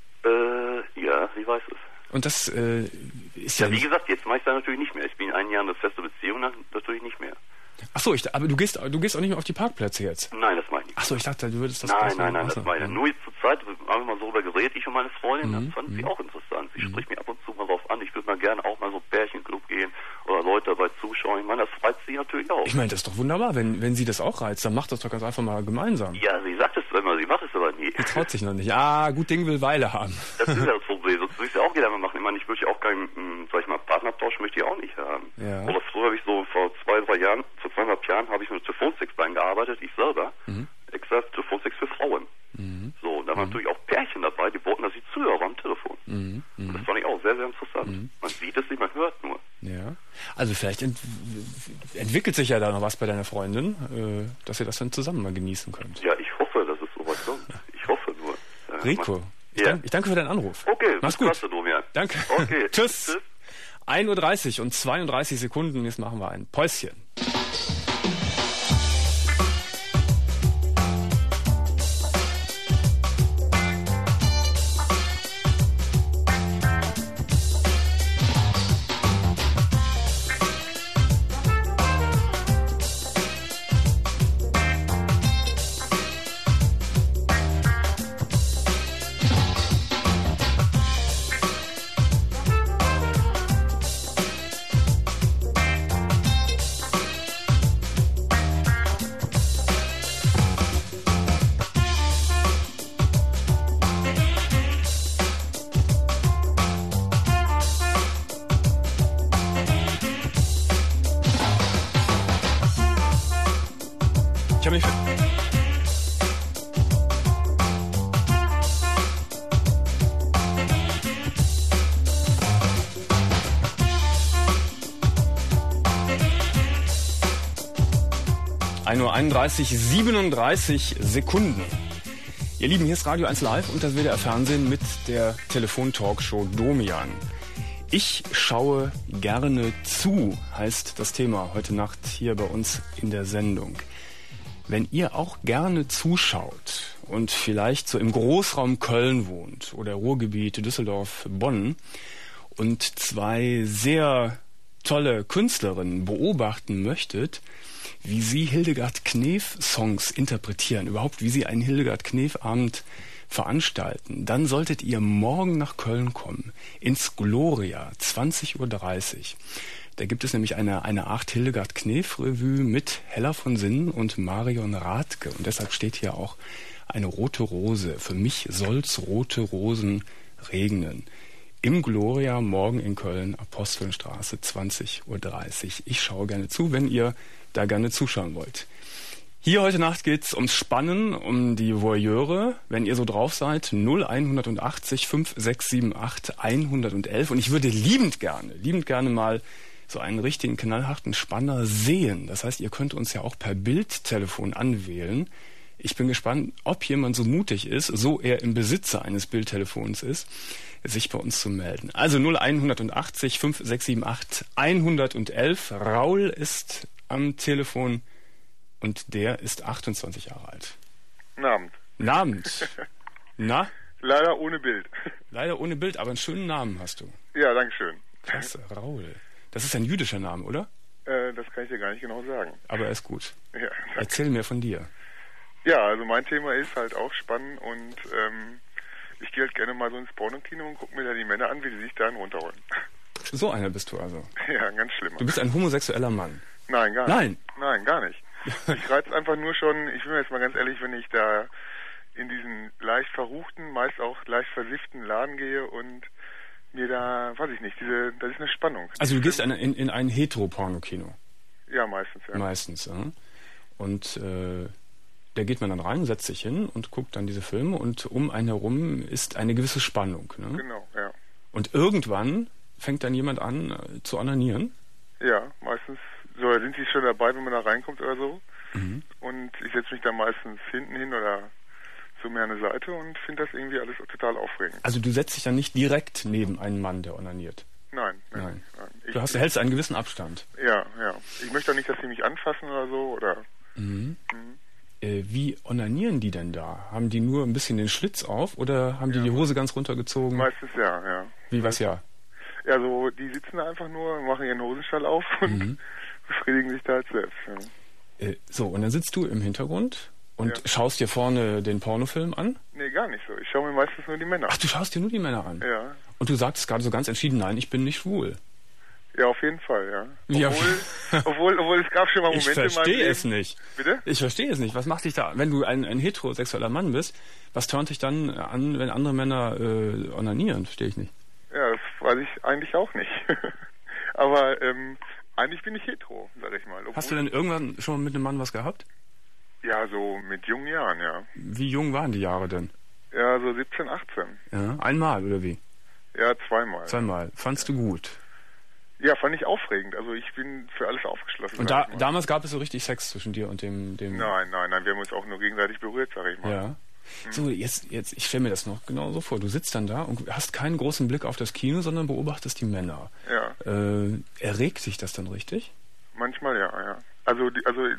Ja, sie weiß es. Und das ist ja... wie gesagt, jetzt mache ich das natürlich nicht mehr. Ich bin ein Jahr in einer festen Beziehung, dann natürlich nicht mehr. Ach so, aber du gehst auch nicht mehr auf die Parkplätze jetzt? Nein, das meine ich nicht. Ach so, ich dachte, du würdest das... Nein, das meine ich. Nur jetzt zur Zeit haben wir mal so darüber geredet, ich und meine Freundin, das fanden sie auch interessant. Sie spricht mir ab und zu mal drauf an. Ich würde mal gerne auch mal so Pärchenclub gehen oder Leute dabei zuschauen. Ich meine, das reizt sie natürlich auch. Ich meine, das ist doch wunderbar. Wenn sie das auch reizt, dann macht das doch ganz einfach mal gemeinsam. Ja, sie sagt es immer, sie macht es aber nie. Sie traut sich noch nicht. Ah, gut Ding will Weile haben. Das ist ja das Problem. Sonst würde ich es ja auch gerne mal machen. Ich meine, ich möchte ja auch keinen, sag ich mal, Partnertausch möchte ich auch nicht haben. Ja. Oder früher habe ich so vor 2,5 Jahren habe ich mit Telefonsex-Bein gearbeitet, ich selber. Extra Telefonsex für Frauen. So, und da waren natürlich auch Pärchen dabei, die wollten, dass ich zuhöre am Telefon. Und das fand ich auch sehr, sehr interessant. Man sieht es nicht, man hört nur. Ja. Also vielleicht entwickelt sich ja da noch was bei deiner Freundin, dass ihr das dann zusammen mal genießen könnt. Ja, ich hoffe, dass es sowas kommt. Ich hoffe nur. Rico, ich danke für deinen Anruf. Okay, mach's gut. Danke. Okay. Tschüss. 1:30 Uhr und 32 Sekunden. Jetzt machen wir ein Päuschen. Ich habe mich... Nur 37 Sekunden. Ihr Lieben, hier ist Radio 1 Live und das WDR Fernsehen mit der Telefon-Talkshow Domian. Ich schaue gerne zu, heißt das Thema heute Nacht hier bei uns in der Sendung. Wenn ihr auch gerne zuschaut und vielleicht so im Großraum Köln wohnt oder Ruhrgebiet, Düsseldorf, Bonn und zwei sehr tolle Künstlerinnen beobachten möchtet, wie sie Hildegard Knef Songs interpretieren, überhaupt wie sie einen Hildegard Knef Abend veranstalten, dann solltet ihr morgen nach Köln kommen, ins Gloria, 20:30 Uhr. Da gibt es nämlich eine Art Hildegard Knef Revue mit Hella von Sinnen und Marion Rathke. Und deshalb steht hier auch eine rote Rose. Für mich soll's rote Rosen regnen. Im Gloria, morgen in Köln, Apostelstraße, 20:30 Uhr. Ich schaue gerne zu, wenn ihr da gerne zuschauen wollt. Hier heute Nacht geht's ums Spannen, um die Voyeure. Wenn ihr so drauf seid, 0180 5678 111. Und ich würde liebend gerne mal so einen richtigen knallharten Spanner sehen. Das heißt, ihr könnt uns ja auch per Bildtelefon anwählen. Ich bin gespannt, ob jemand so mutig ist, so er im Besitzer eines Bildtelefons ist, sich bei uns zu melden. Also 0180 5678 111. Raul ist am Telefon und der ist 28 Jahre alt. Guten Abend. Guten Abend. Na? Leider ohne Bild. Leider ohne Bild, aber einen schönen Namen hast du. Ja, danke schön. Klasse, Raul. Das ist ein jüdischer Name, oder? Das kann ich dir gar nicht genau sagen. Aber er ist gut. Ja, erzähl mir von dir. Ja, also mein Thema ist halt auch Spannen und ich gehe halt gerne mal so ins Pornokino und gucke mir da die Männer an, wie die sich da runterholen. So einer bist du also? Ja, ganz schlimm. Du bist ein homosexueller Mann? Nein, gar nicht. Nein? Nein, gar nicht. Ich reiz einfach nur schon, ich bin jetzt mal ganz ehrlich, wenn ich da in diesen leicht verruchten, meist auch leicht versifften Laden gehe und mir da, weiß ich nicht, das ist eine Spannung. Also du gehst in ein Hetero-Porno-Kino? Ja, meistens, ja. Meistens, ja. Und da geht man dann rein, setzt sich hin und guckt dann diese Filme und um einen herum ist eine gewisse Spannung. Ne? Genau, ja. Und irgendwann fängt dann jemand an zu onanieren? Ja, meistens. So, da sind sie schon dabei, wenn man da reinkommt oder so. Mhm. Und ich setze mich da meistens hinten hin oder zu mir an der Seite und finde das irgendwie alles total aufregend. Also du setzt dich dann nicht direkt neben einen Mann, der onaniert? Nein. Du hältst einen gewissen Abstand? Ja. Ich möchte auch nicht, dass sie mich anfassen oder so, oder... Mhm. Wie onanieren die denn da? Haben die nur ein bisschen den Schlitz auf oder haben die Hose ganz runtergezogen? Meistens ja. Wie, was ja? Ja, so, die sitzen da einfach nur, machen ihren Hosenstall auf und befriedigen sich da halt selbst. Ja. So, und dann sitzt du im Hintergrund und schaust dir vorne den Pornofilm an? Nee, gar nicht so. Ich schaue mir meistens nur die Männer an. Ach, du schaust dir nur die Männer an? Ja. Und du sagtest gerade so ganz entschieden, nein, ich bin nicht schwul. Ja, auf jeden Fall, ja. Obwohl es gab schon mal Momente in meinem Leben... Ich verstehe es nicht. Bitte? Ich verstehe es nicht. Was macht dich da, wenn du ein heterosexueller Mann bist, was turnt dich dann an, wenn andere Männer onanieren? Verstehe ich nicht. Ja, das weiß ich eigentlich auch nicht. Aber eigentlich bin ich hetero, sag ich mal. Hast du denn irgendwann schon mal mit einem Mann was gehabt? Ja, so mit jungen Jahren, ja. Wie jung waren die Jahre denn? Ja, so 17, 18. Ja, einmal oder wie? Ja, zweimal. Zweimal. Fandst du gut? Ja, fand ich aufregend. Also ich bin für alles aufgeschlossen. Und damals gab es so richtig Sex zwischen dir und dem... Nein. Wir haben uns auch nur gegenseitig berührt, sag ich mal. Ja. So, jetzt, ich stelle mir das noch genau so vor. Du sitzt dann da und hast keinen großen Blick auf das Kino, sondern beobachtest die Männer. Ja. Erregt sich das dann richtig? Manchmal ja. Also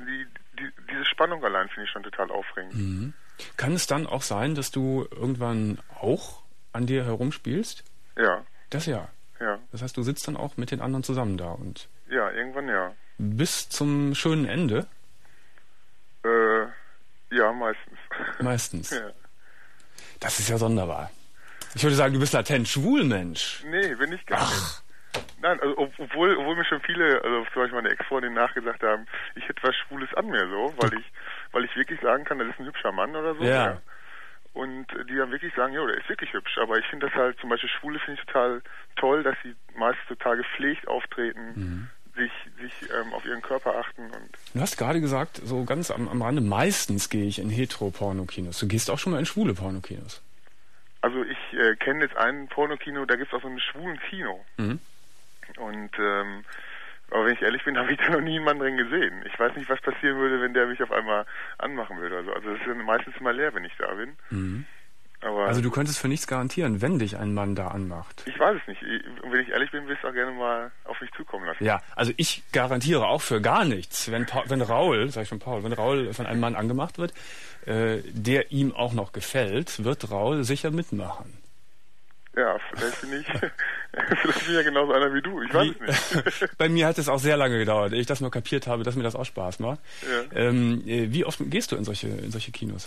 diese Spannung allein finde ich schon total aufregend. Mhm. Kann es dann auch sein, dass du irgendwann auch an dir herumspielst? Ja. Das ja. Ja. Das heißt, du sitzt dann auch mit den anderen zusammen da und... Ja, irgendwann ja. Bis zum schönen Ende? Ja, meistens. Meistens? Ja. Das ist ja sonderbar. Ich würde sagen, du bist latent schwul, Mensch. Nee, bin ich gar nicht. Nein, also obwohl mir schon viele, also zum Beispiel meine Ex-Freundin nachgesagt haben, ich hätte was Schwules an mir so, weil ich wirklich sagen kann, das ist ein hübscher Mann oder so. Ja. Und die dann wirklich sagen, jo, der ist wirklich hübsch. Aber ich finde das halt, zum Beispiel Schwule finde ich total toll, dass sie meist total gepflegt auftreten, sich auf ihren Körper achten. Und du hast gerade gesagt, so ganz am Rande, meistens gehe ich in Hetero-Pornokinos. Du gehst auch schon mal in schwule Pornokinos. Also ich kenne jetzt ein Pornokino, da gibt es auch so ein schwulen Kino. Und aber wenn ich ehrlich bin, habe ich da noch nie jemanden drin gesehen. Ich weiß nicht, was passieren würde, wenn der mich auf einmal anmachen würde. Also das ist ja meistens immer leer, wenn ich da bin. Aber also du könntest für nichts garantieren, wenn dich ein Mann da anmacht. Ich weiß es nicht. Und wenn ich ehrlich bin, will ich es auch gerne mal auf mich zukommen lassen. Ja, also ich garantiere auch für gar nichts. Wenn Raul, sag ich schon Paul, wenn Raul von einem Mann angemacht wird, der ihm auch noch gefällt, wird Raul sicher mitmachen. Ja, vielleicht bin ich ja genauso einer wie du. Ich weiß es nicht. Bei mir hat es auch sehr lange gedauert, ehe ich das mal kapiert habe, dass mir das auch Spaß macht. Ja. Wie oft gehst du in solche Kinos?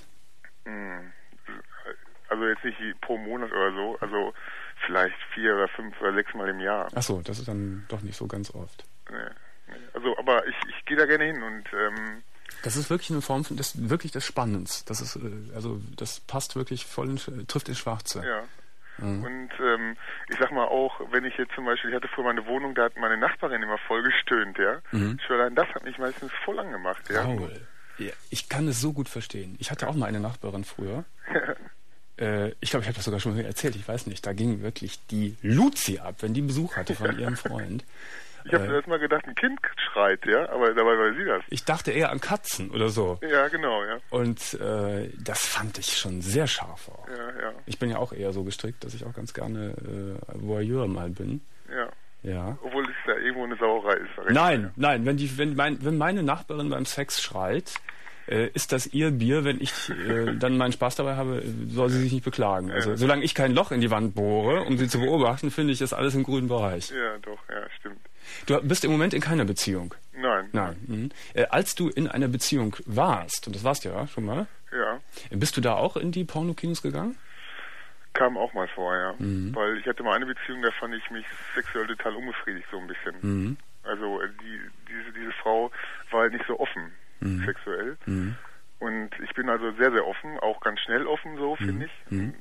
Also jetzt nicht pro Monat oder so, also vielleicht 4 oder 5 oder 6 Mal im Jahr. Ach so, das ist dann doch nicht so ganz oft. Nee. Also, aber ich gehe da gerne hin und das ist wirklich eine Form von des Spannens. Das ist also das passt wirklich trifft ins Schwarze. Ja. Und ich sag mal auch, wenn ich jetzt zum Beispiel, ich hatte früher meine Wohnung, da hat meine Nachbarin immer voll gestöhnt, ja. Schon allein das hat mich meistens voll angemacht, ja. Raul, ja, ich kann es so gut verstehen. Ich hatte auch mal eine Nachbarin früher. Ich glaube, ich habe das sogar schon erzählt, ich weiß nicht. Da ging wirklich die Luzi ab, wenn die Besuch hatte von ihrem Freund. Ich habe erst mal gedacht, ein Kind schreit, ja, aber dabei war sie das. Ich dachte eher an Katzen oder so. Ja, genau, ja. Und das fand ich schon sehr scharf auch. Ja. Ich bin ja auch eher so gestrickt, dass ich auch ganz gerne Voyeur mal bin. Ja. Obwohl es da irgendwo eine Sauerei ist. Nein, wenn meine Nachbarin beim Sex schreit, ist das ihr Bier, wenn ich dann meinen Spaß dabei habe, soll sie sich nicht beklagen. Also solange ich kein Loch in die Wand bohre, um sie zu beobachten, finde ich das alles im grünen Bereich. Ja, doch, ja, stimmt. Du bist im Moment in keiner Beziehung? Nein. Als du in einer Beziehung warst, und das warst du ja schon mal, bist du da auch in die Pornokinos gegangen? Kam auch mal vor, ja. Weil ich hatte mal eine Beziehung, da fand ich mich sexuell total unbefriedigt, so ein bisschen. Also diese Frau war halt nicht so offen. Sexuell. Und ich bin also sehr, sehr offen, auch ganz schnell offen, so finde ich. Und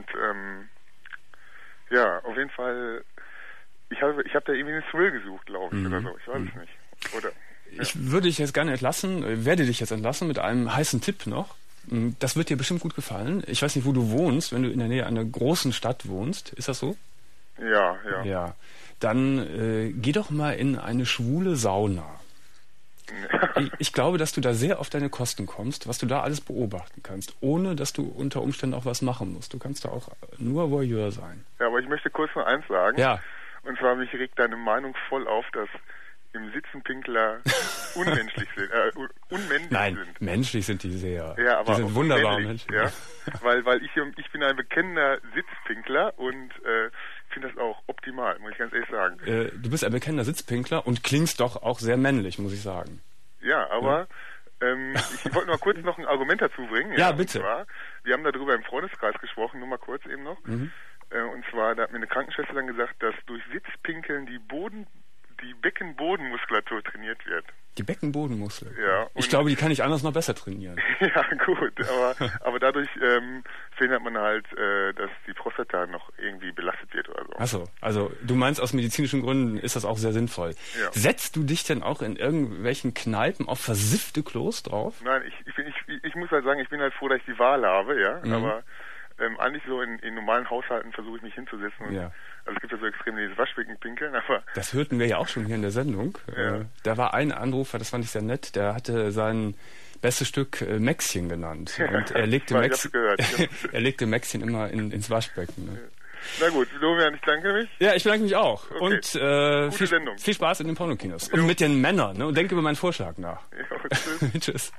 ja, auf jeden Fall, ich hab da irgendwie einen Thrill gesucht, glaube ich, oder so. Ich weiß es nicht. Oder, Ich würde dich jetzt gerne werde dich jetzt entlassen mit einem heißen Tipp noch. Das wird dir bestimmt gut gefallen. Ich weiß nicht, wo du wohnst, wenn du in der Nähe einer großen Stadt wohnst. Ist das so? Ja. Dann geh doch mal in eine schwule Sauna. Ich glaube, dass du da sehr auf deine Kosten kommst, was du da alles beobachten kannst, ohne dass du unter Umständen auch was machen musst. Du kannst da auch nur Voyeur sein. Ja, aber ich möchte kurz noch eins sagen. Ja. Und zwar mich regt deine Meinung voll auf, dass im Sitzen Pinkler unmenschlich sind, unmännlich sind. Nein, menschlich sind die sehr. Ja, aber die sind wunderbare Menschen. Ja? weil ich bin ein bekennender Sitzpinkler und finde das auch optimal, muss ich ganz ehrlich sagen. Du bist ein bekennender Sitzpinkler und klingst doch auch sehr männlich, muss ich sagen. Ja, aber ich wollte mal kurz noch ein Argument dazu bringen. Ja, bitte. Und zwar, wir haben darüber im Freundeskreis gesprochen, nur mal kurz eben noch. Und zwar, da hat mir eine Krankenschwester dann gesagt, dass durch Sitzpinkeln die Beckenbodenmuskulatur trainiert wird. Die Beckenbodenmuskel? Ja. Ich glaube, die kann ich anders noch besser trainieren. Ja, gut, aber dadurch verhindert man halt, dass die Prostata noch irgendwie belastet wird oder so. Ach so, also du meinst, aus medizinischen Gründen ist das auch sehr sinnvoll. Ja. Setzt du dich denn auch in irgendwelchen Kneipen auf versiffte Klos drauf? Nein, ich muss halt sagen, ich bin halt froh, dass ich die Wahl habe, ja, aber eigentlich so in normalen Haushalten versuche ich mich hinzusetzen. Und, also es gibt ja so extrem dieses Waschbeckenpinkeln, aber... Das hörten wir ja auch schon hier in der Sendung. Ja. Da war ein Anrufer, das fand ich sehr nett, der hatte sein bestes Stück Mäxchen genannt. Und er legte Mäxchen immer ins Waschbecken. Ne? Na gut, Florian, ich danke mich. Ja, ich bedanke mich auch. Okay. Und viel Spaß in den Pornokinos. Und mit den Männern. Ne? Und denke über meinen Vorschlag nach. Jo, tschüss. Tschüss.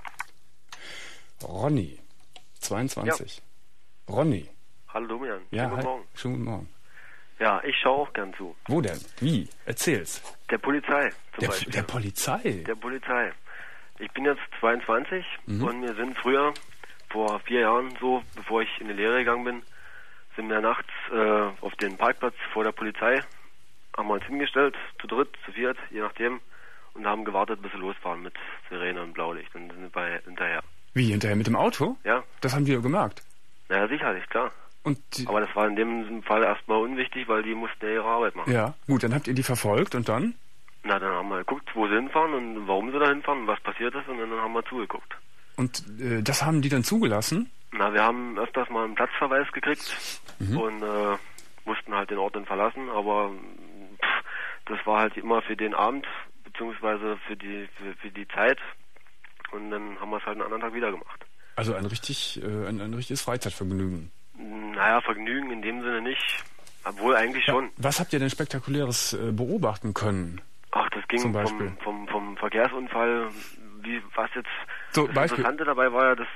Ronny, 22. Ja. Ronny. Hallo Domian. Ja, guten Morgen. Schönen guten Morgen. Ja, ich schaue auch gern zu. Wo denn? Wie? Erzähl's. Der Polizei zum Beispiel. Der Polizei? Der Polizei. Ich bin jetzt 22 und wir sind früher, vor 4 Jahren so, bevor ich in die Lehre gegangen bin, sind wir nachts auf den Parkplatz vor der Polizei, haben wir uns hingestellt, zu dritt, zu viert, je nachdem, und haben gewartet, bis sie losfahren mit Sirene und Blaulicht. Und dann sind wir hinterher. Wie, hinterher mit dem Auto? Ja. Das haben wir gemerkt. Naja, sicherlich, klar. Aber das war in dem Fall erstmal unwichtig, weil die mussten ja ihre Arbeit machen. Ja, gut, dann habt ihr die verfolgt und dann? Na, dann haben wir geguckt, wo sie hinfahren und warum sie da hinfahren und was passiert ist und dann haben wir zugeguckt. Und das haben die dann zugelassen? Na, wir haben öfters mal einen Platzverweis gekriegt und mussten halt den Ort dann verlassen, aber das war halt immer für den Abend, beziehungsweise für die Zeit und dann haben wir es halt einen anderen Tag wieder gemacht. Also ein richtiges Freizeitvergnügen? Naja, Vergnügen in dem Sinne nicht, obwohl eigentlich schon. Was habt ihr denn Spektakuläres beobachten können? Ach, das ging vom Verkehrsunfall, was jetzt so, das Interessante dabei war ja, dass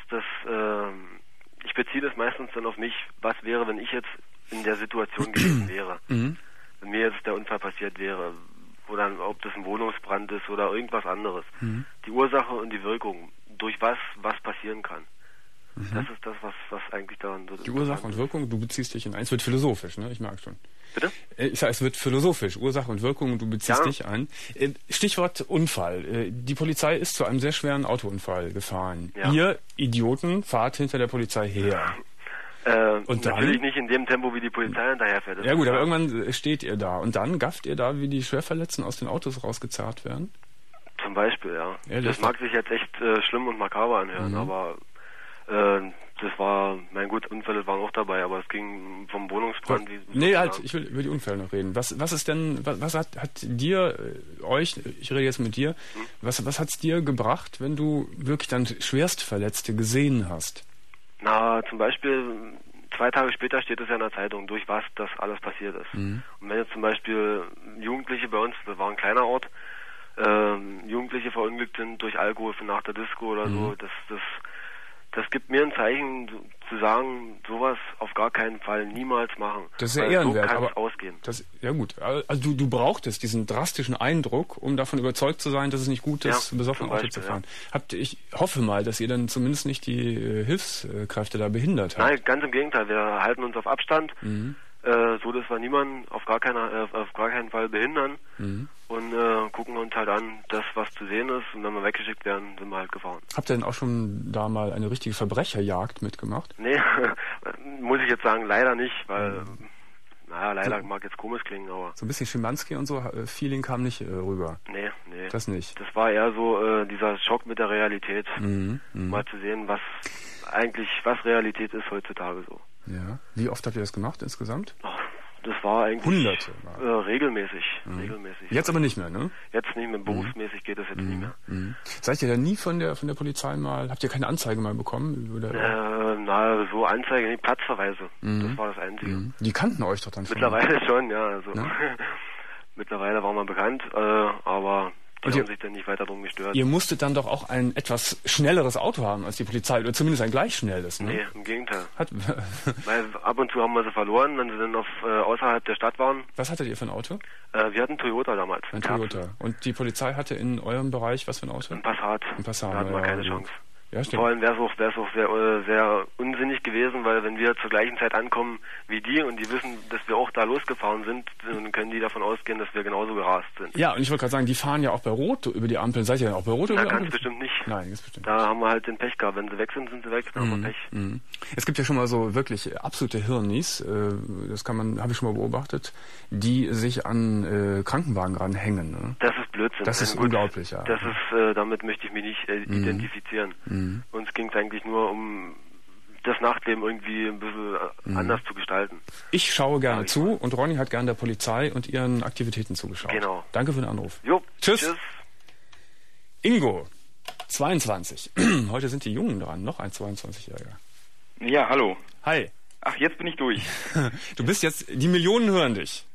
ich beziehe das meistens dann auf mich, was wäre, wenn ich jetzt in der Situation gewesen wäre. Wenn mir jetzt der Unfall passiert wäre, oder ob das ein Wohnungsbrand ist oder irgendwas anderes. Die Ursache und die Wirkung, durch was passieren kann. Das ist das, was eigentlich daran... Die Ursache und Wirkung, du beziehst dich in eins, wird philosophisch, ne? Ich merke schon. Bitte? Ich sage, es wird philosophisch, Ursache und Wirkung, du beziehst dich ein. Stichwort Unfall. Die Polizei ist zu einem sehr schweren Autounfall gefahren. Ja. Ihr Idioten fahrt hinter der Polizei her. Und natürlich nicht in dem Tempo, wie die Polizei hinterherfährt. Ja gut, aber irgendwann steht ihr da und dann gafft ihr da, wie die Schwerverletzten aus den Autos rausgezerrt werden? Zum Beispiel, ja. Das mag sich jetzt echt schlimm und makaber anhören, aber das war, mein gut, Unfälle waren auch dabei, aber es ging vom Wohnungsbrand... ich will über die Unfälle noch reden. Was ist denn, was hat dir, ich rede jetzt mit dir, was hat's dir gebracht, wenn du wirklich dann Schwerstverletzte gesehen hast? Na, zum Beispiel 2 Tage später steht es ja in der Zeitung, durch was das alles passiert ist. Und wenn jetzt zum Beispiel Jugendliche bei uns, das war ein kleiner Ort, Jugendliche verunglückt sind durch Alkohol nach der Disco oder so, das gibt mir ein Zeichen zu sagen, sowas auf gar keinen Fall niemals machen. Das ist ja ehrenwert, so kann aber es ausgehen. Ja gut, also du brauchtest diesen drastischen Eindruck, um davon überzeugt zu sein, dass es nicht gut ist, besoffen Auto zu fahren. Ja. Ich hoffe mal, dass ihr dann zumindest nicht die Hilfskräfte da behindert habt. Nein, ganz im Gegenteil, wir halten uns auf Abstand, so dass wir niemanden auf gar keinen Fall behindern und gucken uns halt an, das was zu sehen ist und wenn wir weggeschickt werden, sind wir halt gefahren. Habt ihr denn auch schon da mal eine richtige Verbrecherjagd mitgemacht? Nee, muss ich jetzt sagen, leider nicht, weil leider mag jetzt komisch klingen, aber... So ein bisschen Schimanski und so, Feeling kam nicht rüber? Nee. Das nicht? Das war eher so dieser Schock mit der Realität, mal zu sehen, was Realität ist heutzutage so. Ja. Wie oft habt ihr das gemacht insgesamt? Das war eigentlich... Hunderte. Regelmäßig. Jetzt aber nicht mehr, ne? Jetzt nicht mehr. Berufsmäßig geht das jetzt nicht mehr. Seid ihr da nie von der Polizei mal... Habt ihr keine Anzeige mal bekommen? So Anzeige, nicht, Platzverweise. Das war das Einzige. Die kannten euch doch dann mittlerweile schon, ja. Also. Mittlerweile waren wir bekannt, aber... Die haben sich dann nicht weiter drum gestört. Ihr musstet dann doch auch ein etwas schnelleres Auto haben als die Polizei, oder zumindest ein gleich schnelles, ne? Nee, im Gegenteil. Weil ab und zu haben wir sie verloren, wenn sie dann außerhalb der Stadt waren. Was hattet ihr für ein Auto? Wir hatten Toyota damals. Ein Toyota. Und die Polizei hatte in eurem Bereich was für ein Auto? Ein Passat. Da hatten wir keine Chance. Ja, stimmt. Vor allem wäre es auch sehr unsinnig gewesen, weil wenn wir zur gleichen Zeit ankommen wie die und die wissen, dass wir auch da losgefahren sind, dann können die davon ausgehen, dass wir genauso gerast sind. Ja, und ich wollte gerade sagen, die fahren ja auch bei Rot über die Ampeln. Seid ihr denn auch bei Rot über die Ampeln? Ganz bestimmt nicht. Nein, ganz bestimmt nicht. Da haben wir halt den Pech gehabt. Wenn sie weg sind, sind sie weg. Dann haben wir Pech. Es gibt ja schon mal so wirklich absolute Hirnis, das habe ich schon mal beobachtet, die sich an Krankenwagen ranhängen. Ne? Das ist Blödsinn. Das ist unglaublich, ja. Das ist, damit möchte ich mich nicht identifizieren. Uns ging es eigentlich nur um das Nachtleben irgendwie ein bisschen anders zu gestalten. Ich schaue gerne zu und Ronny hat gerne der Polizei und ihren Aktivitäten zugeschaut. Genau. Danke für den Anruf. Jo. Tschüss. Ingo, 22. Heute sind die Jungen dran, noch ein 22-Jähriger. Ja, hallo. Hi. Ach, jetzt bin ich durch. Du bist jetzt, die Millionen hören dich.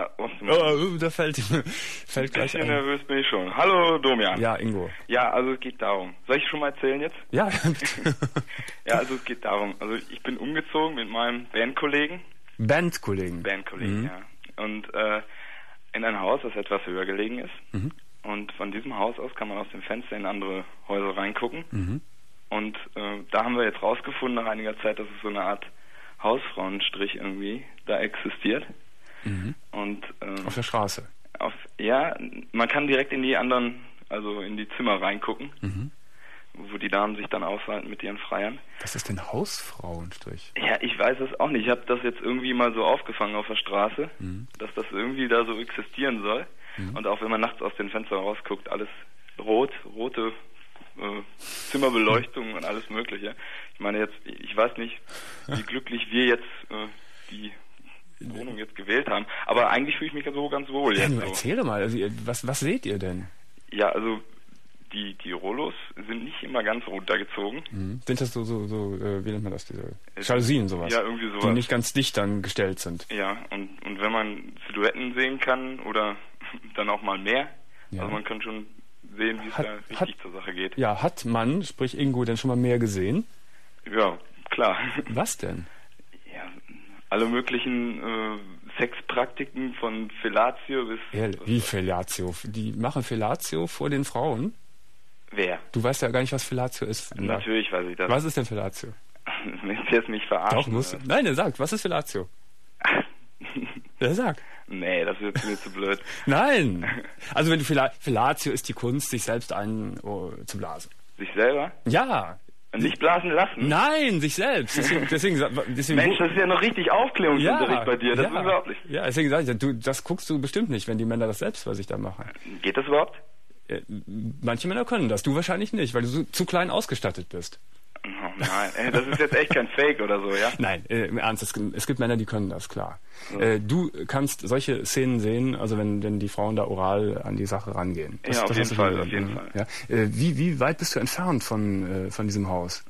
Da fällt gleich ein. Nervös bin ich schon. Hallo Domian. Ja, Ingo. Ja, also es geht darum. Soll ich schon mal erzählen jetzt? Ja, bitte. Ja, also es geht darum. Also ich bin umgezogen mit meinem Bandkollegen. Bandkollegen, ja. Und in ein Haus, das etwas höher gelegen ist. Und von diesem Haus aus kann man aus dem Fenster in andere Häuser reingucken. Und da haben wir jetzt rausgefunden nach einiger Zeit, dass es so eine Art Hausfrauenstrich irgendwie da existiert. Und auf der Straße. Man kann direkt in die anderen, also in die Zimmer reingucken, wo die Damen sich dann aushalten mit ihren Freiern. Was ist denn Hausfrauenstrich? Ja, ich weiß es auch nicht. Ich habe das jetzt irgendwie mal so aufgefangen auf der Straße, dass das irgendwie da so existieren soll. Und auch wenn man nachts aus den Fenstern rausguckt, alles rote Zimmerbeleuchtung und alles Mögliche. Ich meine jetzt, ich weiß nicht, wie glücklich wir jetzt die Wohnung jetzt gewählt haben, aber eigentlich fühle ich mich so ganz wohl. Ja, jetzt nur so. erzähl doch mal, also, was seht ihr denn? Ja, also die Rollos sind nicht immer ganz runtergezogen. Sind das so, wie nennt man das, diese Jalousien, sowas? Ja, irgendwie sowas. Die nicht ganz dicht dann gestellt sind. Ja, und wenn man Silhouetten sehen kann oder dann auch mal mehr, also man kann schon sehen, wie es da richtig zur Sache geht. Ja, hat man, sprich Ingo, denn schon mal mehr gesehen? Ja, klar. Was denn? Ja, alle möglichen Sexpraktiken von Fellatio bis... Wie Fellatio? Die machen Fellatio vor den Frauen? Wer? Du weißt ja gar nicht, was Fellatio ist. Natürlich weiß ich das. Was ist denn Fellatio? Willst du jetzt mich verarschen? Doch, nein, er sagt, was ist Fellatio? Der sagt. Nee, das ist mir zu blöd. Nein! Also wenn du Fellatio ist die Kunst, sich selbst zu blasen. Sich selber? Ja! Nicht blasen lassen? Nein, sich selbst. Deswegen Mensch, das ist ja noch richtig Aufklärungsunterricht bei dir. Das ist unglaublich. Ja, deswegen sage ich, das guckst du bestimmt nicht, wenn die Männer das selbst bei sich da machen. Geht das überhaupt? Manche Männer können das, du wahrscheinlich nicht, weil du zu klein ausgestattet bist. Oh nein, das ist jetzt echt kein Fake oder so, ja? Nein, im Ernst, es gibt Männer, die können das, klar. Du kannst solche Szenen sehen, also wenn die Frauen da oral an die Sache rangehen. Auf jeden Fall. Ja. Wie weit bist du entfernt von diesem Haus?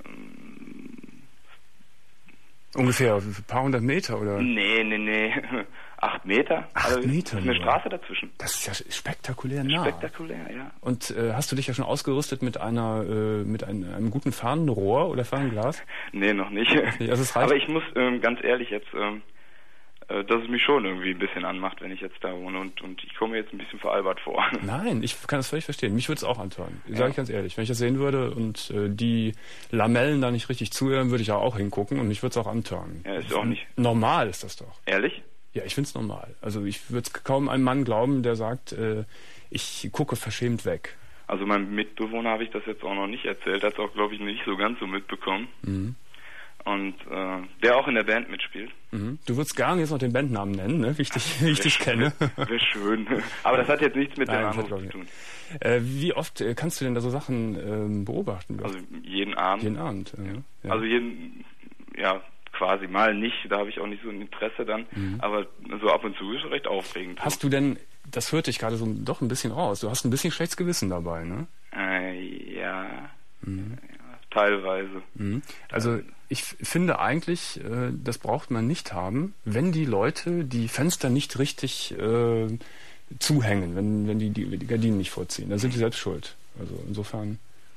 Ungefähr ein paar hundert Meter, oder? Nee. 8 Meter? 8 Meter? Ist eine Straße dazwischen. Das ist ja spektakulär nah. Spektakulär, ja. Und hast du dich ja schon ausgerüstet mit einem guten Fernrohr oder Fernglas? Nee, noch nicht. Also es reicht. Aber ich muss ganz ehrlich jetzt, dass es mich schon irgendwie ein bisschen anmacht, wenn ich jetzt da wohne und ich komme mir jetzt ein bisschen veralbert vor. Nein, ich kann das völlig verstehen. Mich würde es auch antören. Sage ich ganz ehrlich. Wenn ich das sehen würde und die Lamellen da nicht richtig zuhören, würde ich auch hingucken und mich würde es auch antören. Ja, ist auch nicht. Normal ist das doch. Ehrlich? Ja, ich finde es normal. Also ich würde kaum einem Mann glauben, der sagt, ich gucke verschämt weg. Also meinem Mitbewohner habe ich das jetzt auch noch nicht erzählt. Der hat es auch, glaube ich, nicht so ganz so mitbekommen. Mhm. Und der auch in der Band mitspielt. Mhm. Du würdest gerne jetzt noch den Bandnamen nennen, ne? Wie ich dich kenne. Wäre schön. Aber das hat jetzt nichts mit dem Anruf zu tun. Wie oft kannst du denn da so Sachen beobachten? Also jeden Abend. Jeden Abend, ja. Also quasi mal nicht, da habe ich auch nicht so ein Interesse dann, aber so ab und zu ist es recht aufregend. Hast du denn, das hörte ich gerade so doch ein bisschen raus, du hast ein bisschen schlechtes Gewissen dabei, ne? Ja, teilweise. Also ich finde eigentlich, das braucht man nicht haben, wenn die Leute die Fenster nicht richtig zuhängen, wenn die Gardinen nicht vorziehen, dann sind die selbst schuld. Also insofern...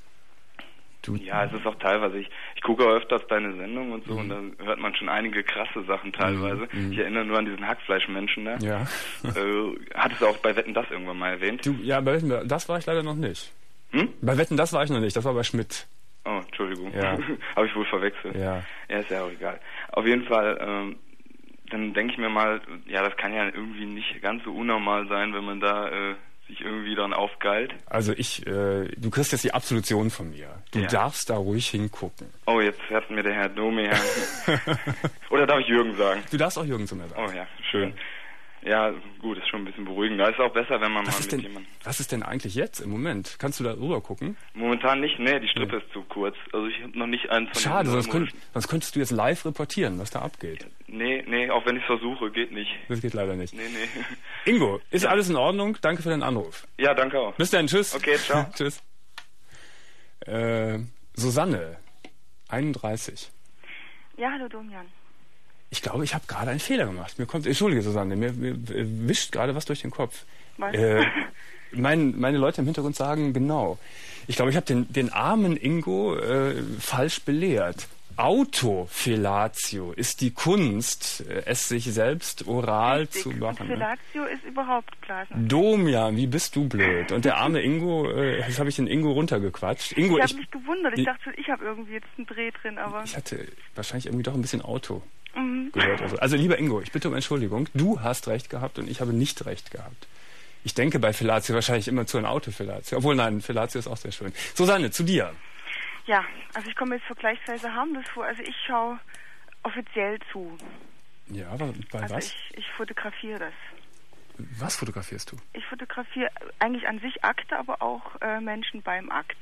Ja, es ist auch teilweise. Ich gucke auch öfters deine Sendung und so und dann hört man schon einige krasse Sachen teilweise. Ich erinnere nur an diesen Hackfleischmenschen da. Ja. Hattest du auch bei Wetten, das irgendwann mal erwähnt? Bei Wetten, das war ich leider noch nicht. Bei Wetten, das war ich noch nicht. Das war bei Schmidt. Oh, Entschuldigung. Ja. Habe ich wohl verwechselt. Ja. Ja, ist ja auch egal. Auf jeden Fall, dann denke ich mir mal, ja, das kann ja irgendwie nicht ganz so unnormal sein, wenn man da sich irgendwie dann aufgeilt. Also du kriegst jetzt die Absolution von mir. Du darfst da ruhig hingucken. Oh, jetzt hört mir der Herr Domi Oder darf ich Jürgen sagen? Du darfst auch Jürgen zu mir sagen. Oh ja, schön. Ja, gut, ist schon ein bisschen beruhigender. Ist auch besser, wenn man jemandem... Was ist denn eigentlich jetzt im Moment? Kannst du da rüber gucken? Momentan nicht, nee, die Strippe ist zu kurz. Also ich habe noch nicht eins von... Schade, sonst könntest du jetzt live reportieren, was da abgeht. Nee, auch wenn ich es versuche, geht nicht. Das geht leider nicht. Nee. Ingo, ist alles in Ordnung? Danke für deinen Anruf. Ja, danke auch. Bis dann, tschüss. Okay, ciao. Tschüss. Susanne, 31. Ja, hallo Domian. Ich glaube, ich habe gerade einen Fehler gemacht. Entschuldige, Susanne, mir wischt gerade was durch den Kopf. Meine Leute im Hintergrund sagen, genau. Ich glaube, ich habe den armen Ingo falsch belehrt. Autofellatio ist die Kunst, es sich selbst oral zu machen. Fellatio ist überhaupt klar. Domian, wie bist du blöd? Und der arme Ingo, jetzt habe ich den Ingo runtergequatscht. Ingo, ich habe mich gewundert. Ich dachte, ich habe irgendwie jetzt einen Dreh drin, aber... Ich hatte wahrscheinlich irgendwie doch ein bisschen Auto gehört. Also lieber Ingo, ich bitte um Entschuldigung. Du hast recht gehabt und ich habe nicht recht gehabt. Ich denke bei Fellatio wahrscheinlich immer zu einer Autofellatio. Obwohl, nein, Fellatio ist auch sehr schön. Susanne, zu dir. Ja, also ich komme jetzt vergleichsweise harmlos vor. Also ich schaue offiziell zu. Ja, aber bei also was? Ich fotografiere das. Was fotografierst du? Ich fotografiere eigentlich an sich Akte, aber auch Menschen beim Akt.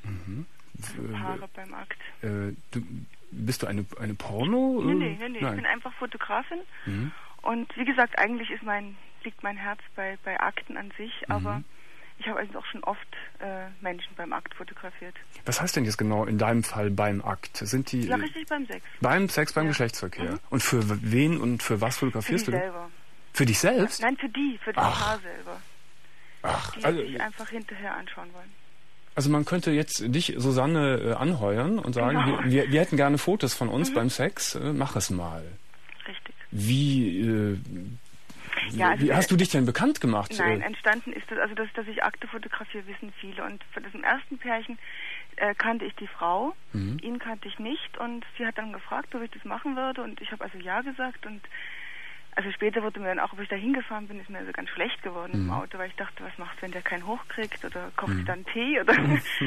Paare beim Akt. Bist du eine Porno? Nee. Ich bin einfach Fotografin. Und wie gesagt, eigentlich liegt mein Herz bei Akten an sich, aber ich habe also auch schon oft Menschen beim Akt fotografiert. Was heißt denn jetzt genau in deinem Fall beim Akt? Sind die? Ja, richtig, beim Sex. Beim Sex, beim Geschlechtsverkehr. Und für wen und für was fotografierst du? Für dich selber. Für dich selbst? Nein, für das Paar selber. Die also sich einfach hinterher anschauen wollen. Also man könnte jetzt dich, Susanne, anheuern und sagen, wir hätten gerne Fotos von uns beim Sex, mach es mal. Richtig. Wie hast du dich denn bekannt gemacht? Nein, entstanden ist das, also dass ich Akte fotografiere, wissen viele. Und von diesem ersten Pärchen kannte ich die Frau, ihn kannte ich nicht. Und sie hat dann gefragt, ob ich das machen würde. Und ich habe also ja gesagt. Und also später wurde mir dann auch, ob ich da hingefahren bin, ist mir also ganz schlecht geworden im Auto, weil ich dachte, was macht, wenn der keinen hochkriegt? Oder kocht sie dann Tee? Oder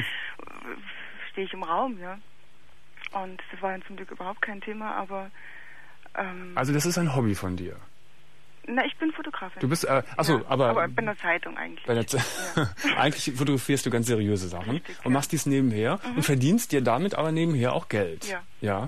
stehe ich im Raum, ja. Und das war dann zum Glück überhaupt kein Thema, aber... also das ist ein Hobby von dir? Na, ich bin Fotografin. Du bist, aber bei einer Zeitung eigentlich. Eigentlich fotografierst du ganz seriöse Sachen. Richtig, und machst dies nebenher und verdienst dir damit aber nebenher auch Geld. Ja.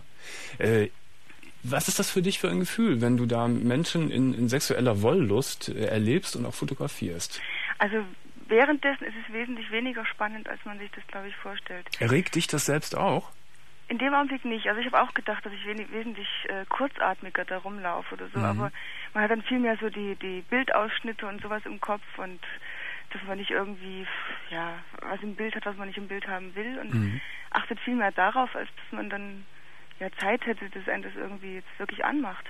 Was ist das für dich für ein Gefühl, wenn du da Menschen in sexueller Wollust erlebst und auch fotografierst? Also währenddessen ist es wesentlich weniger spannend, als man sich das, glaube ich, vorstellt. Erregt dich das selbst auch? In dem Augenblick nicht. Also ich habe auch gedacht, dass ich wesentlich kurzatmiger da rumlaufe oder so, aber man hat dann viel mehr so die Bildausschnitte und sowas im Kopf und dass man nicht irgendwie, was im Bild hat, was man nicht im Bild haben will und achtet viel mehr darauf, als dass man dann Zeit hätte, dass einen das irgendwie jetzt wirklich anmacht.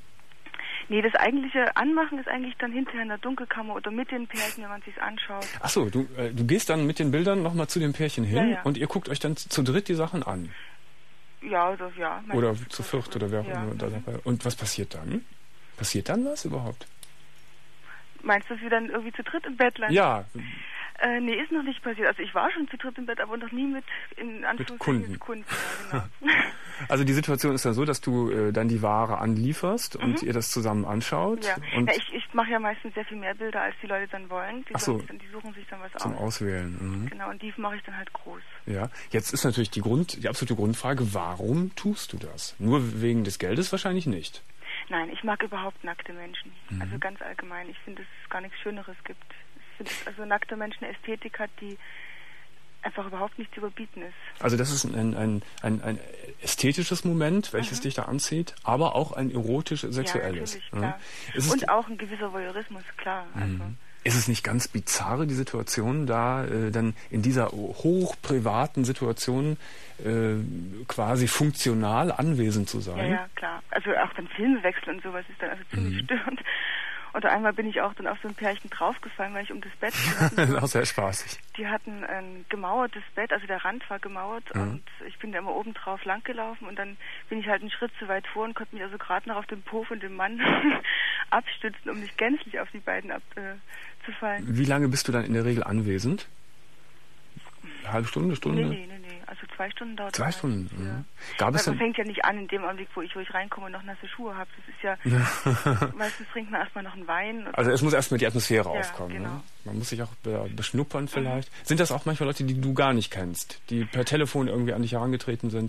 Nee, das eigentliche Anmachen ist eigentlich dann hinterher in der Dunkelkammer oder mit den Pärchen, wenn man sich's anschaut. Ach so, du gehst dann mit den Bildern nochmal zu den Pärchen hin und ihr guckt euch dann zu dritt die Sachen an? Ja, also ja. Oder zu viert oder wer auch immer da dabei. Und was passiert dann? Passiert dann was überhaupt? Meinst du, dass wir dann irgendwie zu dritt im Bett landen? Ja. Nee, ist noch nicht passiert. Also ich war schon zu dritt im Bett, aber noch nie mit Kunden. Ja, genau. Also die Situation ist dann so, dass du dann die Ware anlieferst und ihr das zusammen anschaut. Ja, und ich mache ja meistens sehr viel mehr Bilder, als die Leute dann wollen. Die suchen sich dann was aus. Zum Auswählen. Genau, und die mache ich dann halt groß. Ja, jetzt ist natürlich die absolute Grundfrage, warum tust du das? Nur wegen des Geldes wahrscheinlich nicht. Nein, ich mag überhaupt nackte Menschen. Also ganz allgemein. Ich finde, dass es gar nichts Schöneres gibt. Ich finde, also nackte Menschen eine Ästhetik hat, die einfach überhaupt nicht zu überbieten ist. Also das ist ein ästhetisches Moment, welches dich da anzieht, aber auch ein erotisch-sexuelles. Ja, natürlich, klar. Und auch ein gewisser Voyeurismus, klar. Also. Ist es nicht ganz bizarre, die Situation, da dann in dieser hochprivaten Situation quasi funktional anwesend zu sein? Ja, klar. Also auch dann Filmwechsel und sowas ist dann also ziemlich störend. Und einmal bin ich auch dann auf so ein Pärchen draufgefallen, weil ich um das Bett... Das ist auch sehr spaßig. Die hatten ein gemauertes Bett, also der Rand war gemauert und ich bin da immer oben drauf langgelaufen und dann bin ich halt einen Schritt zu weit vor und konnte mich also gerade noch auf den Po von dem Mann abstützen, um nicht gänzlich auf die beiden abzufallen. Wie lange bist du dann in der Regel anwesend? Eine halbe Stunde, Stunde? Nee. Also 2 Stunden dauert es. 2 Stunden? Ja. Gab es man fängt ja nicht an in dem Augenblick, wo ich reinkomme und noch nasse Schuhe habe. Das ist ja, meistens trinkt man erstmal noch einen Wein. Also es muss erstmal die Atmosphäre aufkommen. Genau. Ne? Man muss sich auch beschnuppern vielleicht. Sind das auch manchmal Leute, die du gar nicht kennst, die per Telefon irgendwie an dich herangetreten sind?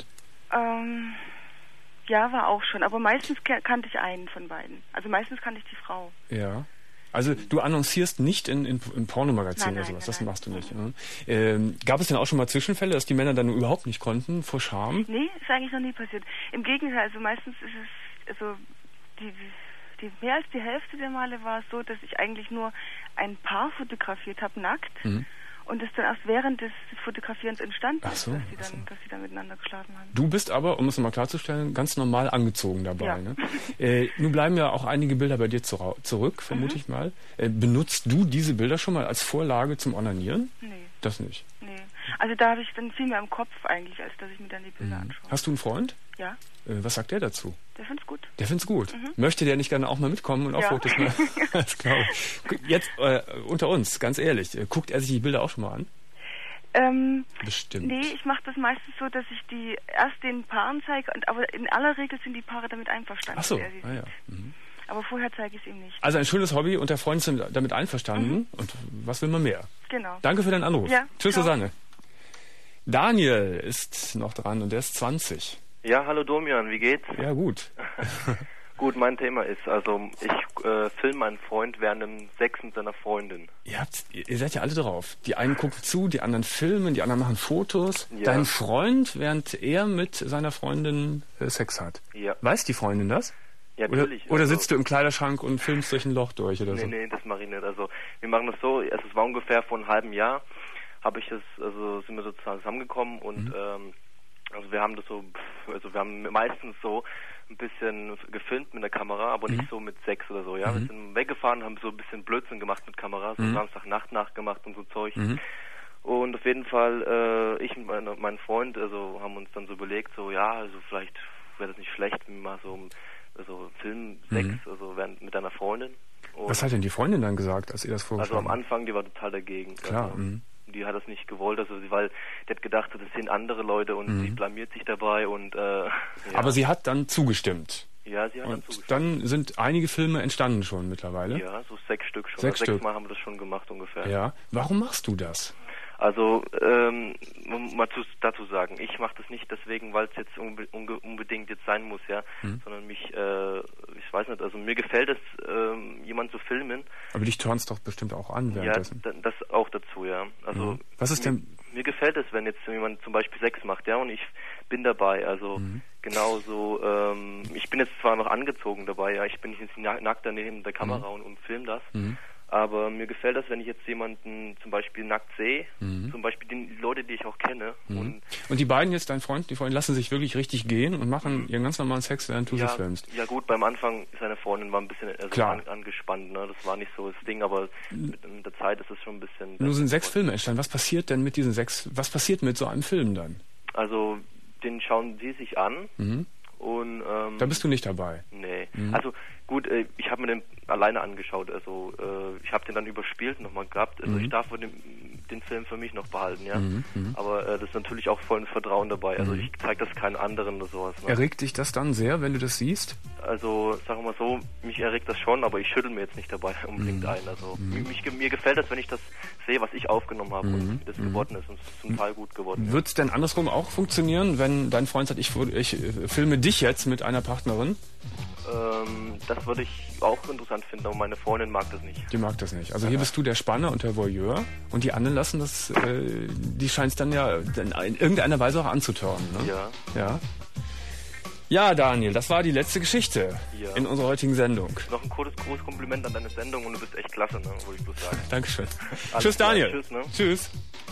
Ja, war auch schon. Aber meistens kannte ich einen von beiden. Also meistens kannte ich die Frau. Ja. Also du annoncierst nicht in Pornomagazinen oder sowas, das machst du nicht. Ne? Gab es denn auch schon mal Zwischenfälle, dass die Männer dann überhaupt nicht konnten, vor Scham? Nee, ist eigentlich noch nie passiert. Im Gegenteil, also meistens ist es, also die mehr als die Hälfte der Male war es so, dass ich eigentlich nur ein Paar fotografiert habe, nackt. Und es dann erst während des Fotografierens entstanden ist, dass sie dann miteinander geschlafen haben. Du bist aber, um es nochmal klarzustellen, ganz normal angezogen dabei. Ja. Ne? Nun bleiben ja auch einige Bilder bei dir zurück, vermute ich mal. Benutzt du diese Bilder schon mal als Vorlage zum Onanieren? Nee. Das nicht? Nee. Also da habe ich dann viel mehr im Kopf eigentlich, als dass ich mir dann die Bilder anschaue. Hast du einen Freund? Ja. Was sagt der dazu? Der find's gut. Der find's gut. Möchte der nicht gerne auch mal mitkommen und auch Fotos machen? Das glaube ich. Jetzt unter uns, ganz ehrlich, guckt er sich die Bilder auch schon mal an? Bestimmt. Nee, ich mache das meistens so, dass ich die erst den Paaren zeige, aber in aller Regel sind die Paare damit einverstanden. Ach so, Aber vorher zeige ich es ihm nicht. Also ein schönes Hobby und der Freund ist damit einverstanden. Und was will man mehr? Genau. Danke für deinen Anruf. Ja, tschüss, ciao. Susanne. Daniel ist noch dran und der ist 20. Ja, hallo Domian, wie geht's? Ja, gut. Gut, mein Thema ist, also ich filme meinen Freund während dem Sex mit seiner Freundin. Ihr seid ja alle drauf. Die einen gucken zu, die anderen filmen, die anderen machen Fotos. Ja. Dein Freund, während er mit seiner Freundin Sex hat. Ja. Weiß die Freundin das? Ja, natürlich. Oder also, sitzt du im Kleiderschrank und filmst durch ein Loch durch oder so? Nee, das mache ich nicht. Also wir machen das so, es war ungefähr vor einem halben Jahr, sind wir sozusagen zusammengekommen und also wir haben das so, also wir haben meistens so ein bisschen gefilmt mit der Kamera, aber nicht so mit Sex oder so, ja. Wir sind weggefahren, haben so ein bisschen Blödsinn gemacht mit Kamera, so Samstagnacht nachgemacht und so Zeug. Und auf jeden Fall, ich und mein Freund, also haben uns dann so überlegt, so ja, also vielleicht wäre das nicht schlecht, wenn wir mal so Film, Sex, also mit deiner Freundin. Und was hat denn die Freundin dann gesagt, als ihr das vorgeschlagen habt? Also am Anfang, die war total dagegen. Klar. Also, die hat das nicht gewollt, also weil die hat gedacht, das sind andere Leute und sie blamiert sich dabei und ja. Aber sie hat dann zugestimmt. Ja, sie hat dann zugestimmt. Dann sind einige Filme entstanden schon mittlerweile. Ja, so 6 Stück schon. 6 Mal haben wir das schon gemacht ungefähr. Ja. Warum machst du das? Also, mal dazu sagen, ich mache das nicht deswegen, weil es jetzt unbedingt jetzt sein muss, ja, sondern ich weiß nicht, also mir gefällt es, jemand zu filmen. Aber dich turnt's doch bestimmt auch an währenddessen. Ja, das auch dazu, ja. Also, was ist denn? Mir gefällt es, wenn jetzt jemand zum Beispiel Sex macht, ja, und ich bin dabei, also genauso, ich bin jetzt zwar noch angezogen dabei, ja, ich bin jetzt nackt daneben der Kamera und film das. Aber mir gefällt das, wenn ich jetzt jemanden zum Beispiel nackt sehe, zum Beispiel die Leute, die ich auch kenne. Und die beiden jetzt, dein Freund, die Freundin, lassen sich wirklich richtig gehen und machen ihren ganz normalen Sex, während du sie filmst? Ja gut, beim Anfang, seine Freundin war ein bisschen angespannt, ne? Das war nicht so das Ding, aber mit der Zeit ist es schon ein bisschen... Nun sind 6 Filme entstanden. Was passiert denn mit diesen 6, was passiert mit so einem Film dann? Also, den schauen sie sich an und... da bist du nicht dabei? Nee, also gut, ich habe mir den alleine angeschaut, also ich habe den dann überspielt nochmal gehabt, also ich darf den Film für mich noch behalten, ja, aber das ist natürlich auch volles Vertrauen dabei, also ich zeige das keinen anderen oder sowas. Ne? Erregt dich das dann sehr, wenn du das siehst? Also, sagen wir mal so, mich erregt das schon, aber ich schüttel mir jetzt nicht dabei unbedingt ein, also mir gefällt das, wenn ich das sehe, was ich aufgenommen habe und wie das geworden ist und es ist zum Teil gut geworden. Wird es denn andersrum auch funktionieren, wenn dein Freund sagt, ich filme dich jetzt mit einer Partnerin? Das würde ich auch interessant finden, aber meine Freundin mag das nicht. Die mag das nicht. Also hier bist du der Spanner und der Voyeur und die anderen lassen das, die scheint es dann ja in irgendeiner Weise auch anzutören. Ne? Ja. Ja, Daniel, das war die letzte Geschichte in unserer heutigen Sendung. Noch ein großes Kompliment an deine Sendung und du bist echt klasse, ne? Wollte ich bloß sagen. Dankeschön. Tschüss, Daniel. Tschüss, ne? Tschüss.